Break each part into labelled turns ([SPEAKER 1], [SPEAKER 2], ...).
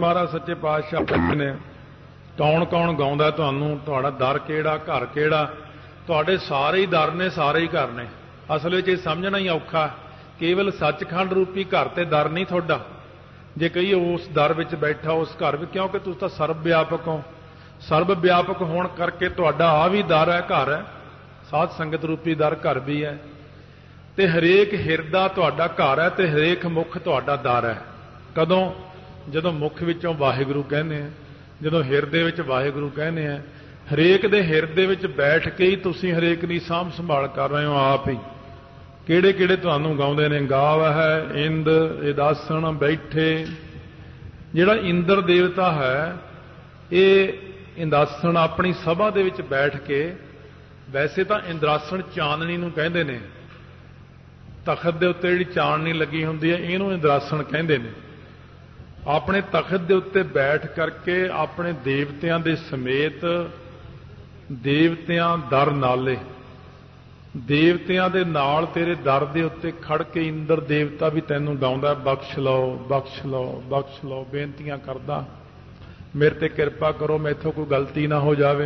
[SPEAKER 1] महाराज सच्चे पातशाह कहते ने कौन कौन गाउंदा तुहानूं, तुहाड़ा दर किहड़ा, घर किहड़ा? तुहाडे सारे ही दर ने, सारे ही घर ने। असल विच इह समझना ही औखा, केवल सचखंड रूपी घर ते दर नहीं तुहाडा। जे कहिए उस दर विच बैठा उस घर विच, क्योंकि तुसीं तां सर्व व्यापक हो। सर्व व्यापक होण करके तुहाडा आ भी दर है, घर है, साध संगत रूपी दर घर भी है। ते हरेक हिरदा तुहाडा घर है ते हरेक मुख तुहाडा दर है। कदों? जदों मुख विचों वाहिगुरू कहने हैं, जदों हिरदे विच वाहिगुरू कहने हैं। हरेक दे हिरदे विच बैठ के ही तुसीं हरेक दी साਂਭ संभाल कर रहे हो आप ही। किहड़े किहड़े तुहानूं गाउंदे ने? गाव है, इंद, इदासन, बैठे। जिहड़ा इंद्र देवता है ये इंदासन अपनी सभा दे विच बैठ के, वैसे तो इंद्रासन चाननी नूं कहंदे ने, तखत दे उत्ते जिहड़ी चाननी लगी हुंदी है इहनूं इंद्रासन कहंदे ने। अपने तखत दे उत्ते बैठ करके अपने देवतियां दे समेत देवतियां दर नाले, देवतियां दे नाल तेरे दर दे उत्ते खड़ के इंद्र देवता भी तैनूं गाउंदा, बख्श लो, बख्श लो, बख्श लो, बेनतियां करदा, मेरे ते किरपा करो, मैथों कोई गलती ना हो जावे।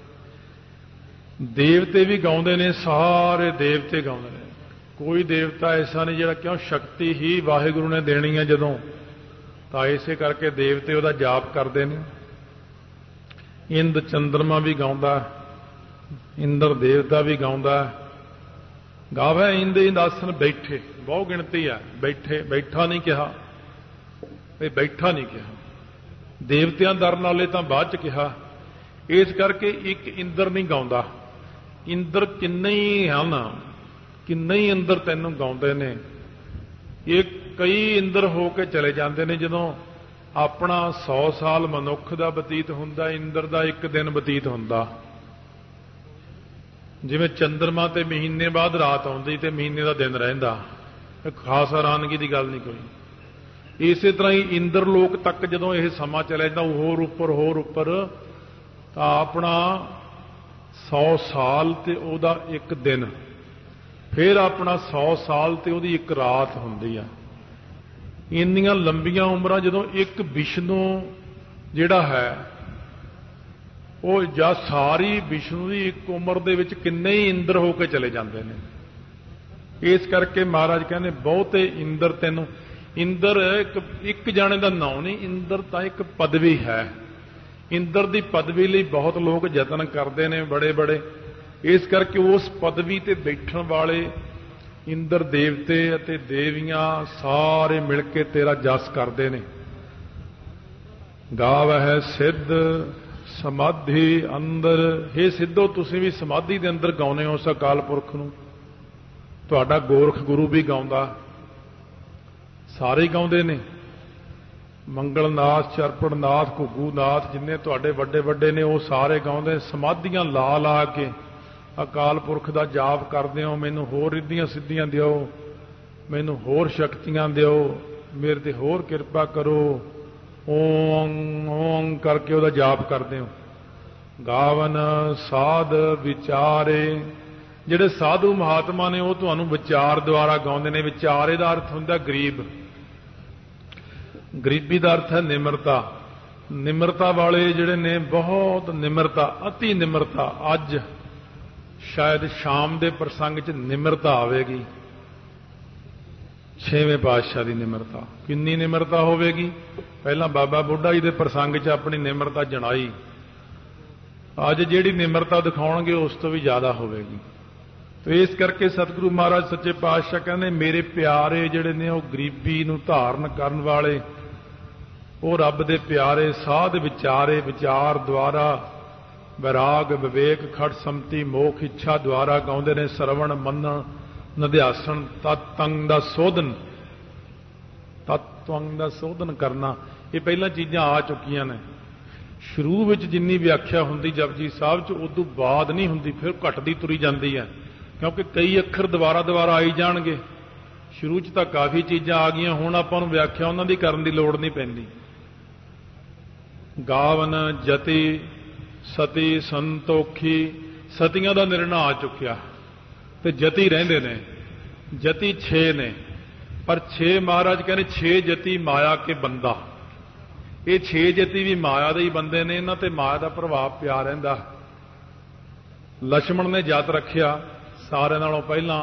[SPEAKER 1] देवते भी गाउंदे ने, सारे देवते गाउंदे ने। कोई देवता ऐसा नहीं जिहड़ा, क्यों शक्ति ही वाहिगुरू ने देनी है जदों, तां इसे करके देवते उहदा जाप करदे ने। इंद चंद्रमा भी गाउंदा, इंद्र देवता भी गाउंदा। गावे इंद इंदासन बैठे, बहुत गिणती है, बैठे, बैठा नहीं कहा, बैठा नहीं कहा। देवतियां दर नाले तां बाद च कहा। इस करके एक इंद्र नहीं गाउंदा, इंद्र किन्ने ही हन, किन्ने ही इंद्र तैनूं गाउंदे ने। ये कई इंद्र हो के चले जाते हैं। जदों अपना 100 साल मनुख का बतीत हुंदा, इंद्र का एक दिन बतीत हुंदा। जिवें चंद्रमा ते महीने बाद रात आउंदी ते महीने का दिन रहिंदा, खास हैरानगी की गल नहीं कोई। इसे तरह ही इंद्र लोक तक जदों यह समा चले जाता, होर ऊपर तां अपना 100 साल ते उहदा एक दिन, फिर अपना 100 साल ते उहदी एक रात हुंदी आ। इन्नियां लंबियां उम्रां जदों एक विष्णु जिहड़ा है वो जा सारी विष्णु की एक उम्र दे विच किन्ने ही इंद्र होकर चले जाते हैं। इस करके महाराज कहने बहुते इंद्र तैनूं, इंद्र एक जाने का नाम नहीं, इंद्र तो एक पदवी है। इंद्र की पदवी लिए बहुत लोग यतन करते हैं, बड़े बड़े। इस करके उस पदवी ते बैठण वाले इंद्र देवते अते देवियां सारे मिल के तेरा जस करते हैं। गाव है सिद्ध समाधि अंदर, हे सिद्धो तुसीं भी समाधि दे अंदर गाउने हो उस अकाल पुरख नूं। तुहाडा गोरख गुरु भी गाउंदा, सारे ही गाउंदे ने। मंगलनाथ, चरपड़नाथ, घुग्गूनाथ, जिन्ने तुहाडे वड्डे वड्डे ने वो सारे गाउंदे। समाधियां ला ला के अकाल पुरख दा जाप करदे हो, मैनूं होर रिद्धियां सिद्धियां दिओ, मैनूं होर शक्तियां दिओ, मेरे ते होर किरपा करो। ओम ओम करके उहदा जाप करदे हो। गावन साध विचारे, जिहड़े साधु महात्मा ने वो तुहानूं विचार द्वारा गाउंदे ने। विचार दा अर्थ हुंदा गरीब, गरीबी का अर्थ है निमरता। निमरता वाले जिहड़े ने बहुत निमरता, अति निमरता। अज शायद शाम के प्रसंग च निमरता आवेगी, छेवें पातशाह की निमरता। कितनी निमरता होवेगी? पहला बाबा बुढ़ा जी के प्रसंग च अपनी निमरता जनाई, अज जिहड़ी निमरता दिखाउणगे उस तो भी ज्यादा होवेगी। तो इस करके सतगुरु महाराज सच्चे पातशाह कहने मेरे प्यारे जिहड़े ने वो गरीबी नूं धारण करन वाले, वो रब दे प्यारे साध विचारे। विचार द्वारा वैराग विवेक खट समति मोख इच्छा द्वारा गाउंदे ने। सरवण मनन निध्यासन तत्वंग दा सोधन, तत्वंग दा सोधन करना, ये पहला चीज़ां आ चुकियां ने। शुरू विच जिन्नी व्याख्या हुंदी जपजी साहब च उदों बाद नहीं हुंदी, फिर घटदी तुरी जाती है, क्योंकि कई अखर दोबारा दोबारा आई जाणगे। शुरू च तां काफ़ी चीज़ां आ गईयां, हुण आपां नूं व्याख्या उन्हां दी करन दी लोड़ नहीं पैंदी। गावन जति सती संतोखी, सतियां दा निर्णय आ चुकिया ते जति रहिंदे ने। जति 6 ने, पर 6 महाराज कहने 6 जति माया के बंदा। ਇਹ 6 ਜਤੀ ਵੀ ਮਾਇਆ ਦੇ ਹੀ ਬੰਦੇ ਨੇ, ਇਹਨਾਂ ਤੇ ਮਾਇਆ ਦਾ ਪ੍ਰਭਾਵ ਪਿਆ ਰਹਿੰਦਾ। ਲਛਮਣ ਨੇ ਜਤ ਰੱਖਿਆ ਸਾਰਿਆਂ ਨਾਲੋਂ ਪਹਿਲਾਂ।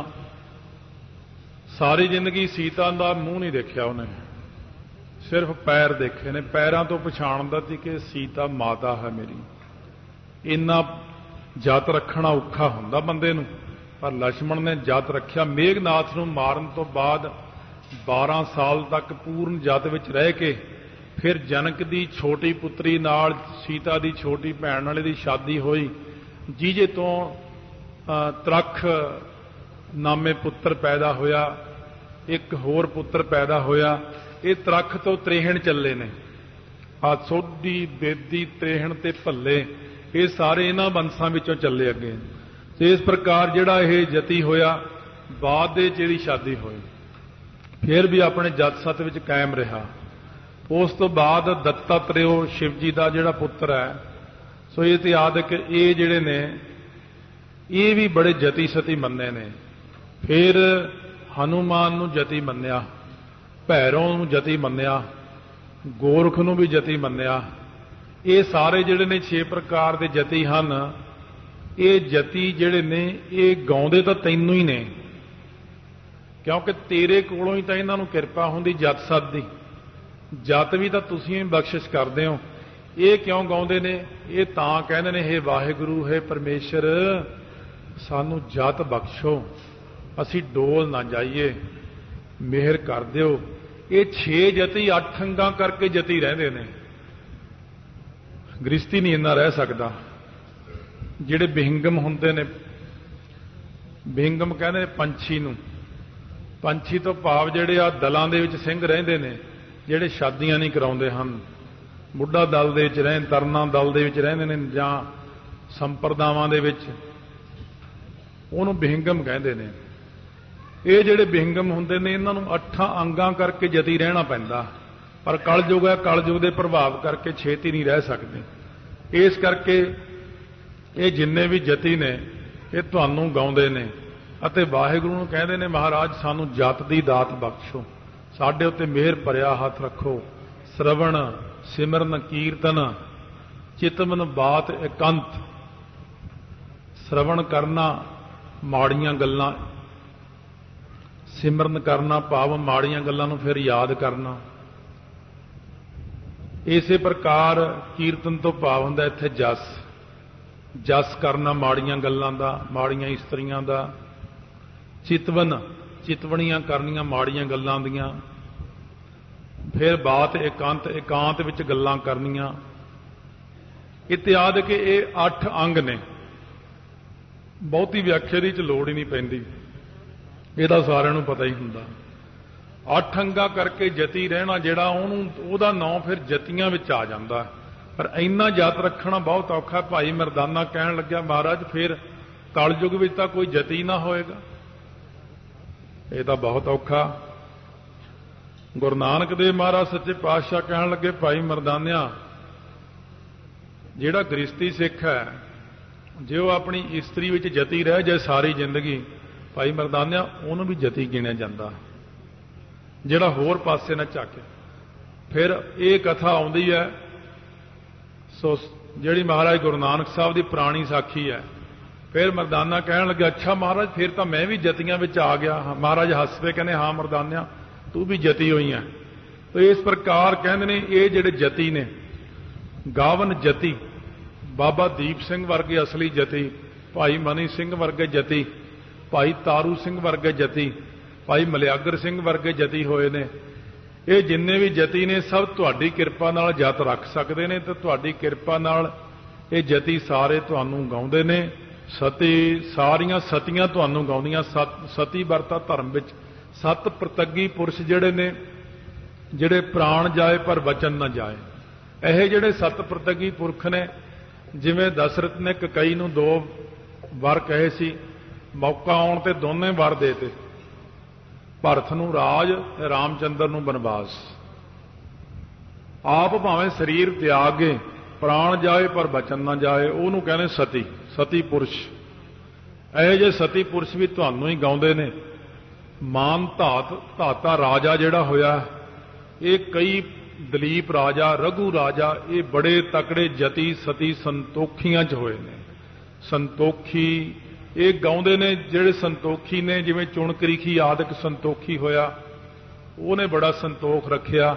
[SPEAKER 1] ਸਾਰੀ ਜ਼ਿੰਦਗੀ ਸੀਤਾ ਦਾ ਮੂੰਹ ਨਹੀਂ ਦੇਖਿਆ ਉਹਨੇ, ਸਿਰਫ ਪੈਰ ਦੇਖੇ ਨੇ। ਪੈਰਾਂ ਤੋਂ ਪਛਾਣਦਾ ਸੀ ਕਿ ਸੀਤਾ ਮਾਤਾ ਹੈ ਮੇਰੀ। ਇੰਨਾ ਜਤ ਰੱਖਣਾ ਔਖਾ ਹੁੰਦਾ ਬੰਦੇ ਨੂੰ, ਪਰ ਲਛਮਣ ਨੇ ਜਤ ਰੱਖਿਆ। ਮੇਘਨਾਥ ਨੂੰ ਮਾਰਨ ਤੋਂ ਬਾਅਦ 12 ਸਾਲ ਤੱਕ ਪੂਰਨ ਜਤ ਵਿੱਚ ਰਹਿ ਕੇ ਫਿਰ ਜਨਕ ਦੀ ਛੋਟੀ ਪੁੱਤਰੀ ਨਾਲ ਸੀਤਾ ਦੀ ਛੋਟੀ ਭੈਣ ਵਾਲੇ ਦੀ ਸ਼ਾਦੀ ਹੋਈ, ਜਿਹਦੇ ਤੋਂ ਤਰਖ ਨਾਮੇ ਪੁੱਤਰ ਪੈਦਾ ਹੋਇਆ। ਇੱਕ ਹੋਰ ਪੁੱਤਰ ਪੈਦਾ ਹੋਇਆ। ਇਹ ਤਰਖ ਤੋਂ ਤ੍ਰੇਹਣ ਚੱਲੇ ਨੇ। ਆ ਸੋਢੀ, ਬੇਦੀ, ਤ੍ਰੇਹਣ ਤੇ ਭੱਲੇ, ਇਹ ਸਾਰੇ ਇਹਨਾਂ ਵੰਸ਼ਾਂ ਵਿੱਚੋਂ ਚੱਲੇ ਅੱਗੇ। ਤੇ ਇਸ ਪ੍ਰਕਾਰ ਜਿਹੜਾ ਇਹ ਜਤੀ ਹੋਇਆ, ਬਾਅਦ ਦੇ ਜਿਹੜੀ ਸ਼ਾਦੀ ਹੋਈ, ਫਿਰ ਵੀ ਆਪਣੇ ਜਤ ਸਤ ਵਿੱਚ ਕਾਇਮ ਰਿਹਾ। ਉਸ ਤੋਂ ਬਾਅਦ ਦੱਤਾਤਰੇय ਸ਼ਿਵ ਜੀ ਦਾ ਜਿਹੜਾ ਪੁੱਤਰ ਹੈ, ਸੋ ਇਹ ਇਤਿਹਾਦਕ ਇਹ ਜਿਹੜੇ ਨੇ ਇਹ ਵੀ ਬੜੇ ਜਤੀ ਸਤੀ ਮੰਨੇ ਨੇ। ਫਿਰ ਹਨੂਮਾਨ ਨੂੰ ਜਤੀ ਮੰਨਿਆ, ਭੈਰੋਂ ਨੂੰ ਜਤੀ ਮੰਨਿਆ, ਗੋਰਖ ਨੂੰ ਵੀ ਜਤੀ ਮੰਨਿਆ। ਇਹ ਸਾਰੇ ਜਿਹੜੇ ਨੇ 6 ਪ੍ਰਕਾਰ ਦੇ ਜਤੀ ਹਨ। ਇਹ ਜਤੀ ਜਿਹੜੇ ਨੇ ਇਹ ਗਾਉਂਦੇ ਤਾਂ ਤੈਨੂੰ ਹੀ ਨੇ, ਕਿਉਂਕਿ ਤੇਰੇ ਕੋਲੋਂ ਹੀ ਤਾਂ ਇਹਨਾਂ ਨੂੰ ਕਿਰਪਾ ਹੁੰਦੀ ਜਤ ਸਤ ਦੀ। ਜਤ ਵੀ ਤਾਂ ਤੁਸੀਂ ਹੀ ਬਖਸ਼ਿਸ਼ ਕਰਦੇ ਹੋ। ਇਹ ਕਿਉਂ ਗਾਉਂਦੇ ਨੇ? ਇਹ ਤਾਂ ਕਹਿੰਦੇ ਨੇ, ਹੇ ਵਾਹਿਗੁਰੂ, ਹੇ ਪਰਮੇਸ਼ਰ, ਸਾਨੂੰ ਜਤ ਬਖਸ਼ੋ, ਅਸੀਂ ਡੋਲ ਨਾ ਜਾਈਏ, ਮਿਹਰ ਕਰ ਦਿਓ। ਇਹ 6 ਜਤੀ 8 ਅੰਗਾਂ ਕਰਕੇ ਜਤੀ ਰਹਿੰਦੇ ਨੇ। ਗ੍ਰਸਤੀ ਨਹੀਂ ਇੰਨਾ ਰਹਿ ਸਕਦਾ। ਜਿਹੜੇ ਬਿਹੰਗਮ ਹੁੰਦੇ ਨੇ, ਬਿਹੰਗਮ ਕਹਿੰਦੇ ਨੇ ਪੰਛੀ ਨੂੰ। ਪੰਛੀ ਤੋਂ ਭਾਵ ਜਿਹੜੇ ਆ ਦਲਾਂ ਦੇ ਵਿੱਚ ਸਿੰਘ ਰਹਿੰਦੇ ਨੇ, ਜਿਹੜੇ ਸ਼ਾਦੀਆਂ ਨਹੀਂ ਕਰਾਉਂਦੇ ਹਨ। ਬੁੱਢਾ ਦਲ ਦੇ ਵਿੱਚ ਰਹਿਣ, ਤਰਨਾ ਦਲ ਦੇ ਵਿੱਚ ਰਹਿੰਦੇ ਨੇ, ਜਾਂ ਸੰਪਰਦਾਵਾਂ ਦੇ ਵਿੱਚ, ਉਹਨੂੰ ਬਿਹੰਗਮ ਕਹਿੰਦੇ ਨੇ। ਇਹ ਜਿਹੜੇ ਬਿਹੰਗਮ ਹੁੰਦੇ ਨੇ, ਇਹਨਾਂ ਨੂੰ 8 ਅੰਗਾਂ ਕਰਕੇ ਜਤੀ ਰਹਿਣਾ ਪੈਂਦਾ। ਪਰ ਕਲਯੁਗ ਹੈ, ਕਲਯੁਗ ਦੇ ਪ੍ਰਭਾਵ ਕਰਕੇ ਛੇਤੀ ਨਹੀਂ ਰਹਿ ਸਕਦੇ। ਇਸ ਕਰਕੇ ਇਹ ਜਿੰਨੇ ਵੀ ਜਤੀ ਨੇ ਇਹ ਤੁਹਾਨੂੰ ਗਾਉਂਦੇ ਨੇ ਅਤੇ ਵਾਹਿਗੁਰੂ ਨੂੰ ਕਹਿੰਦੇ ਨੇ, ਮਹਾਰਾਜ ਸਾਨੂੰ ਜਤ ਦੀ ਦਾਤ ਬਖਸ਼ੋ, ਸਾਡੇ ਉੱਤੇ ਮਿਹਰ ਭਰਿਆ ਹੱਥ ਰੱਖੋ। ਸ਼ਰਵਣ ਸਿਮਰਨ ਕੀਰਤਨ ਚਿਤਮਨ ਬਾਤ ਇਕੰਤ। ਸ਼ਰਵਣ ਕਰਨਾ ਮਾੜੀਆਂ ਗੱਲਾਂ, ਸਿਮਰਨ ਕਰਨਾ ਭਾਵ ਮਾੜੀਆਂ ਗੱਲਾਂ ਨੂੰ ਫਿਰ ਯਾਦ ਕਰਨਾ। ਇਸੇ ਪ੍ਰਕਾਰ ਕੀਰਤਨ ਤੋਂ ਭਾਵ ਹੁੰਦਾ ਇੱਥੇ ਜਸ। ਜਸ ਕਰਨਾ ਮਾੜੀਆਂ ਗੱਲਾਂ ਦਾ, ਮਾੜੀਆਂ ਇਸਤਰੀਆਂ ਦਾ। ਚਿਤਵਨ, ਚਿਤਵਣੀਆਂ ਕਰਨੀਆਂ ਮਾੜੀਆਂ ਗੱਲਾਂ ਦੀਆਂ। ਫਿਰ ਬਾਤ ਇਕਾਂਤ, ਇਕਾਂਤ ਵਿੱਚ ਗੱਲਾਂ ਕਰਨੀਆਂ। ਇਤਿਆਦਿ ਕਿ ਇਹ 8 ਅੰਗ ਨੇ। ਬਹੁਤੀ ਵਿਆਖਿਆ ਦੀ ਚ ਲੋੜ ਹੀ ਨਹੀਂ ਪੈਂਦੀ, ਇਹਦਾ ਸਾਰਿਆਂ ਨੂੰ ਪਤਾ ਹੀ ਹੁੰਦਾ। 8 ਅੰਗਾਂ ਕਰਕੇ ਜਤੀ ਰਹਿਣਾ ਜਿਹੜਾ, ਉਹਦਾ ਨਾਂ ਫਿਰ ਜਤੀਆਂ ਵਿੱਚ ਆ ਜਾਂਦਾ। ਪਰ ਇੰਨਾ ਜਤ ਰੱਖਣਾ ਬਹੁਤ ਔਖਾ। ਭਾਈ ਮਰਦਾਨਾ ਕਹਿਣ ਲੱਗਿਆ, ਮਹਾਰਾਜ ਫਿਰ ਕਲਯੁਗ ਵਿੱਚ ਤਾਂ ਕੋਈ ਜਤੀ ਨਾ ਹੋਏਗਾ, ਇਹ ਤਾਂ ਬਹੁਤ ਔਖਾ। ਗੁਰੂ ਨਾਨਕ ਦੇਵ ਮਹਾਰਾਜ ਸੱਚੇ ਪਾਤਸ਼ਾਹ ਕਹਿਣ ਲੱਗੇ, ਭਾਈ ਮਰਦਾਨਿਆ, ਜਿਹੜਾ ਗ੍ਰਸਤੀ ਸਿੱਖ ਹੈ, ਜੇ ਉਹ ਆਪਣੀ ਇਸਤਰੀ ਵਿੱਚ ਜਤੀ ਰਹਿ ਜਾਏ ਸਾਰੀ ਜ਼ਿੰਦਗੀ, ਭਾਈ ਮਰਦਾਨਿਆ, ਉਹਨੂੰ ਵੀ ਜਤੀ ਗਿਣਿਆ ਜਾਂਦਾ, ਜਿਹੜਾ ਹੋਰ ਪਾਸੇ ਨਾ ਝਾਕੇ। ਫਿਰ ਇਹ ਕਥਾ ਆਉਂਦੀ ਹੈ, ਸੋ ਜਿਹੜੀ ਮਹਾਰਾਜ ਗੁਰੂ ਨਾਨਕ ਸਾਹਿਬ ਦੀ ਪੁਰਾਣੀ ਸਾਖੀ ਹੈ। ਫਿਰ ਮਰਦਾਨਾ ਕਹਿਣ ਲੱਗਾ, ਅੱਛਾ ਮਹਾਰਾਜ, ਫਿਰ ਤਾਂ ਮੈਂ ਵੀ ਜਤੀਆਂ ਵਿੱਚ ਆ ਗਿਆ। ਮਹਾਰਾਜ ਹੱਸ ਪਏ, ਕਹਿੰਦੇ, ਹਾਂ ਮਰਦਾਨਿਆ, ਤੂੰ ਵੀ ਜਤੀ ਹੋਈ ਹੈ। ਤੇ ਇਸ ਪ੍ਰਕਾਰ ਕਹਿੰਦੇ ਨੇ ਇਹ ਜਿਹੜੇ ਜਤੀ ਨੇ, ਗਾਵਨ ਜਤੀ, ਬਾਬਾ ਦੀਪ ਸਿੰਘ ਵਰਗੇ ਅਸਲੀ ਜਤੀ, ਭਾਈ ਮਨੀ ਸਿੰਘ ਵਰਗੇ ਜਤੀ, ਭਾਈ ਤਾਰੂ ਸਿੰਘ ਵਰਗੇ ਜਤੀ, ਭਾਈ ਮਲਿਆਗਰ ਸਿੰਘ ਵਰਗੇ ਜਤੀ ਹੋਏ ਨੇ। ਇਹ ਜਿੰਨੇ ਵੀ ਜਤੀ ਨੇ ਸਭ ਤੁਹਾਡੀ ਕਿਰਪਾ ਨਾਲ ਜਤ ਰੱਖ ਸਕਦੇ ਨੇ, ਤੇ ਤੁਹਾਡੀ ਕਿਰਪਾ ਨਾਲ ਇਹ ਜਤੀ ਸਾਰੇ ਤੁਹਾਨੂੰ ਗਾਉਂਦੇ ਨੇ। ਸਤੀ, ਸਾਰੀਆਂ ਸਤੀਆਂ ਤੁਹਾਨੂੰ ਗਾਉਂਦੀਆਂ। ਸਤੀ ਵਰਤਾ ਧਰਮ ਵਿੱਚ 7 ਪ੍ਰਤੱਗੀ ਪੁਰਸ਼ ਜਿਹੜੇ ਨੇ, ਜਿਹੜੇ ਪ੍ਰਾਣ ਜਾਏ ਪਰ ਵਚਨ ਨਾ ਜਾਏ। ਇਹ ਜਿਹੜੇ 7 ਪ੍ਰਤੱਗੀ ਪੁਰਖ ਨੇ, ਜਿਵੇਂ ਦਸ਼ਰਥ ਨੇ ਕਕਈ ਨੂੰ 2 ਵਰ ਕਹੇ ਸੀ, ਮੌਕਾ ਆਉਣ ਤੇ ਦੋਨੇ ਵਰ ਦੇਤੇ। ਭਰਤ ਨੂੰ ਰਾਜ ਤੇ ਰਾਮਚੰਦਰ ਨੂੰ ਬਨਵਾਸ। ਆਪ ਭਾਵੇਂ ਸਰੀਰ ਤਿਆਗੇ, ਪ੍ਰਾਣ ਜਾਏ ਪਰ ਬਚਨ ਨਾ ਜਾਏ, ਉਹਨੂੰ ਕਹਿੰਦੇ ਸਤੀ, ਸਤੀ ਪੁਰਸ਼। ਇਹ ਜੇ ਸਤੀ ਪੁਰਸ਼ ਵੀ ਤੁਹਾਨੂੰ ਹੀ ਗਾਉਂਦੇ ਨੇ। ਮਾਨ ਧਾਤ, ਧਾਤਾ ਰਾਜਾ ਜਿਹੜਾ ਹੋਇਆ, ਇਹ ਕਈ ਦਲੀਪ ਰਾਜਾ, ਰਘੂ ਰਾਜਾ, ਇਹ ਬੜੇ ਤਕੜੇ ਜਤੀ ਸਤੀ ਸੰਤੋਖੀਆਂ 'ਚ ਹੋਏ ਨੇ। ਸੰਤੋਖੀ ਇਹ ਗਾਉਂਦੇ ਨੇ, ਜਿਹੜੇ ਸੰਤੋਖੀ ਨੇ, ਜਿਵੇਂ ਚੁਣਕਰੀਖੀ ਆਦਿਕ ਸੰਤੋਖੀ ਹੋਇਆ, ਉਹਨੇ ਬੜਾ ਸੰਤੋਖ ਰੱਖਿਆ।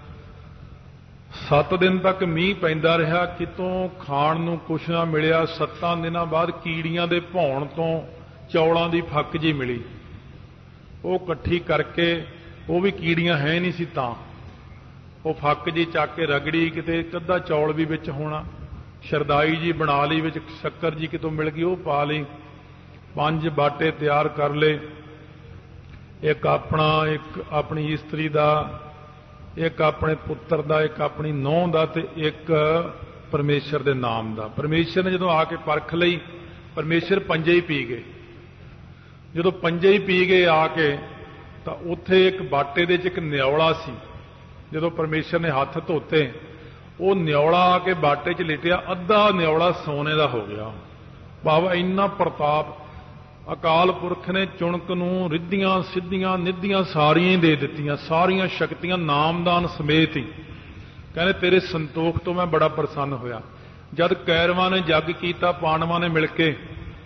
[SPEAKER 1] 7 ਦਿਨ ਤੱਕ ਮੀਂਹ ਪੈਂਦਾ ਰਿਹਾ, ਕਿਤੋਂ ਖਾਣ ਨੂੰ ਕੁਛ ਨਾ ਮਿਲਿਆ। 7 ਦਿਨਾਂ ਬਾਅਦ ਕੀੜੀਆਂ ਦੇ ਭੌਣ ਤੋਂ ਚੌਲਾਂ ਦੀ ਫੱਕ ਜੀ ਮਿਲੀ, ਉਹ ਇਕੱਠੀ ਕਰਕੇ, ਉਹ ਵੀ ਕੀੜੀਆਂ ਹੈ ਨਹੀਂ ਸੀ ਤਾਂ, ਉਹ ਫੱਕ ਜੀ ਚੱਕ ਕੇ ਰਗੜੀ, ਕਿਤੇ ਇੱਕ ਅੱਧਾ ਚੌਲ ਵੀ ਵਿੱਚ ਹੋਣਾ, ਸ਼ਰਦਾਈ ਜੀ ਬਣਾ ਲਈ, ਵਿੱਚ ਸ਼ੱਕਰ ਜੀ ਕਿਤੋਂ ਮਿਲ ਗਈ ਉਹ ਪਾ ਲਈ। 5 ਬਾਟੇ ਤਿਆਰ ਕਰ ਲਏ, ਇੱਕ ਆਪਣਾ, ਇੱਕ ਆਪਣੀ ਇਸਤਰੀ ਦਾ, ਇੱਕ ਆਪਣੇ ਪੁੱਤਰ ਦਾ, ਇੱਕ ਆਪਣੀ ਨੂੰਹ ਦਾ, ਤੇ ਇੱਕ ਪਰਮੇਸ਼ਰ ਦੇ ਨਾਮ ਦਾ। ਪਰਮੇਸ਼ਰ ਨੇ ਜਦੋਂ ਆ ਕੇ ਪਰਖ ਲਈ, ਪਰਮੇਸ਼ਰ ਪੰਜੇ ਹੀ ਪੀ ਗਏ। ਜਦੋਂ ਪੰਜੇ ਹੀ ਪੀ ਗਏ ਆ ਕੇ, ਤਾਂ ਉੱਥੇ ਇੱਕ ਬਾਟੇ ਦੇ 'ਚ ਇੱਕ ਨਿਉਲਾ ਸੀ। ਜਦੋਂ ਪਰਮੇਸ਼ਰ ਨੇ ਹੱਥ ਧੋਤੇ, ਉਹ ਨਿਉਲਾ ਆ ਕੇ ਬਾਟੇ 'ਚ ਲਿਟਿਆ, ਅੱਧਾ ਨਿਉਲਾ ਸੋਨੇ ਦਾ ਹੋ ਗਿਆ। ਭਾਵ ਇੰਨਾ ਪ੍ਰਤਾਪ ਅਕਾਲ ਪੁਰਖ ਨੇ ਚੁਣਕ ਨੂੰ ਰਿੱਧੀਆਂ ਸਿੱਧੀਆਂ ਨਿੱਧੀਆਂ ਸਾਰੀਆਂ ਹੀ ਦੇ ਦਿੱਤੀਆਂ, ਸਾਰੀਆਂ ਸ਼ਕਤੀਆਂ ਨਾਮਦਾਨ ਸਮੇਤ ਹੀ। ਕਹਿੰਦੇ ਤੇਰੇ ਸੰਤੋਖ ਤੋਂ ਮੈਂ ਬੜਾ ਪ੍ਰਸੰਨ ਹੋਇਆ। ਜਦ ਕੈਰਵਾਂ ਨੇ ਜੱਗ ਕੀਤਾ, ਪਾਂਡਵਾਂ ਨੇ ਮਿਲ ਕੇ,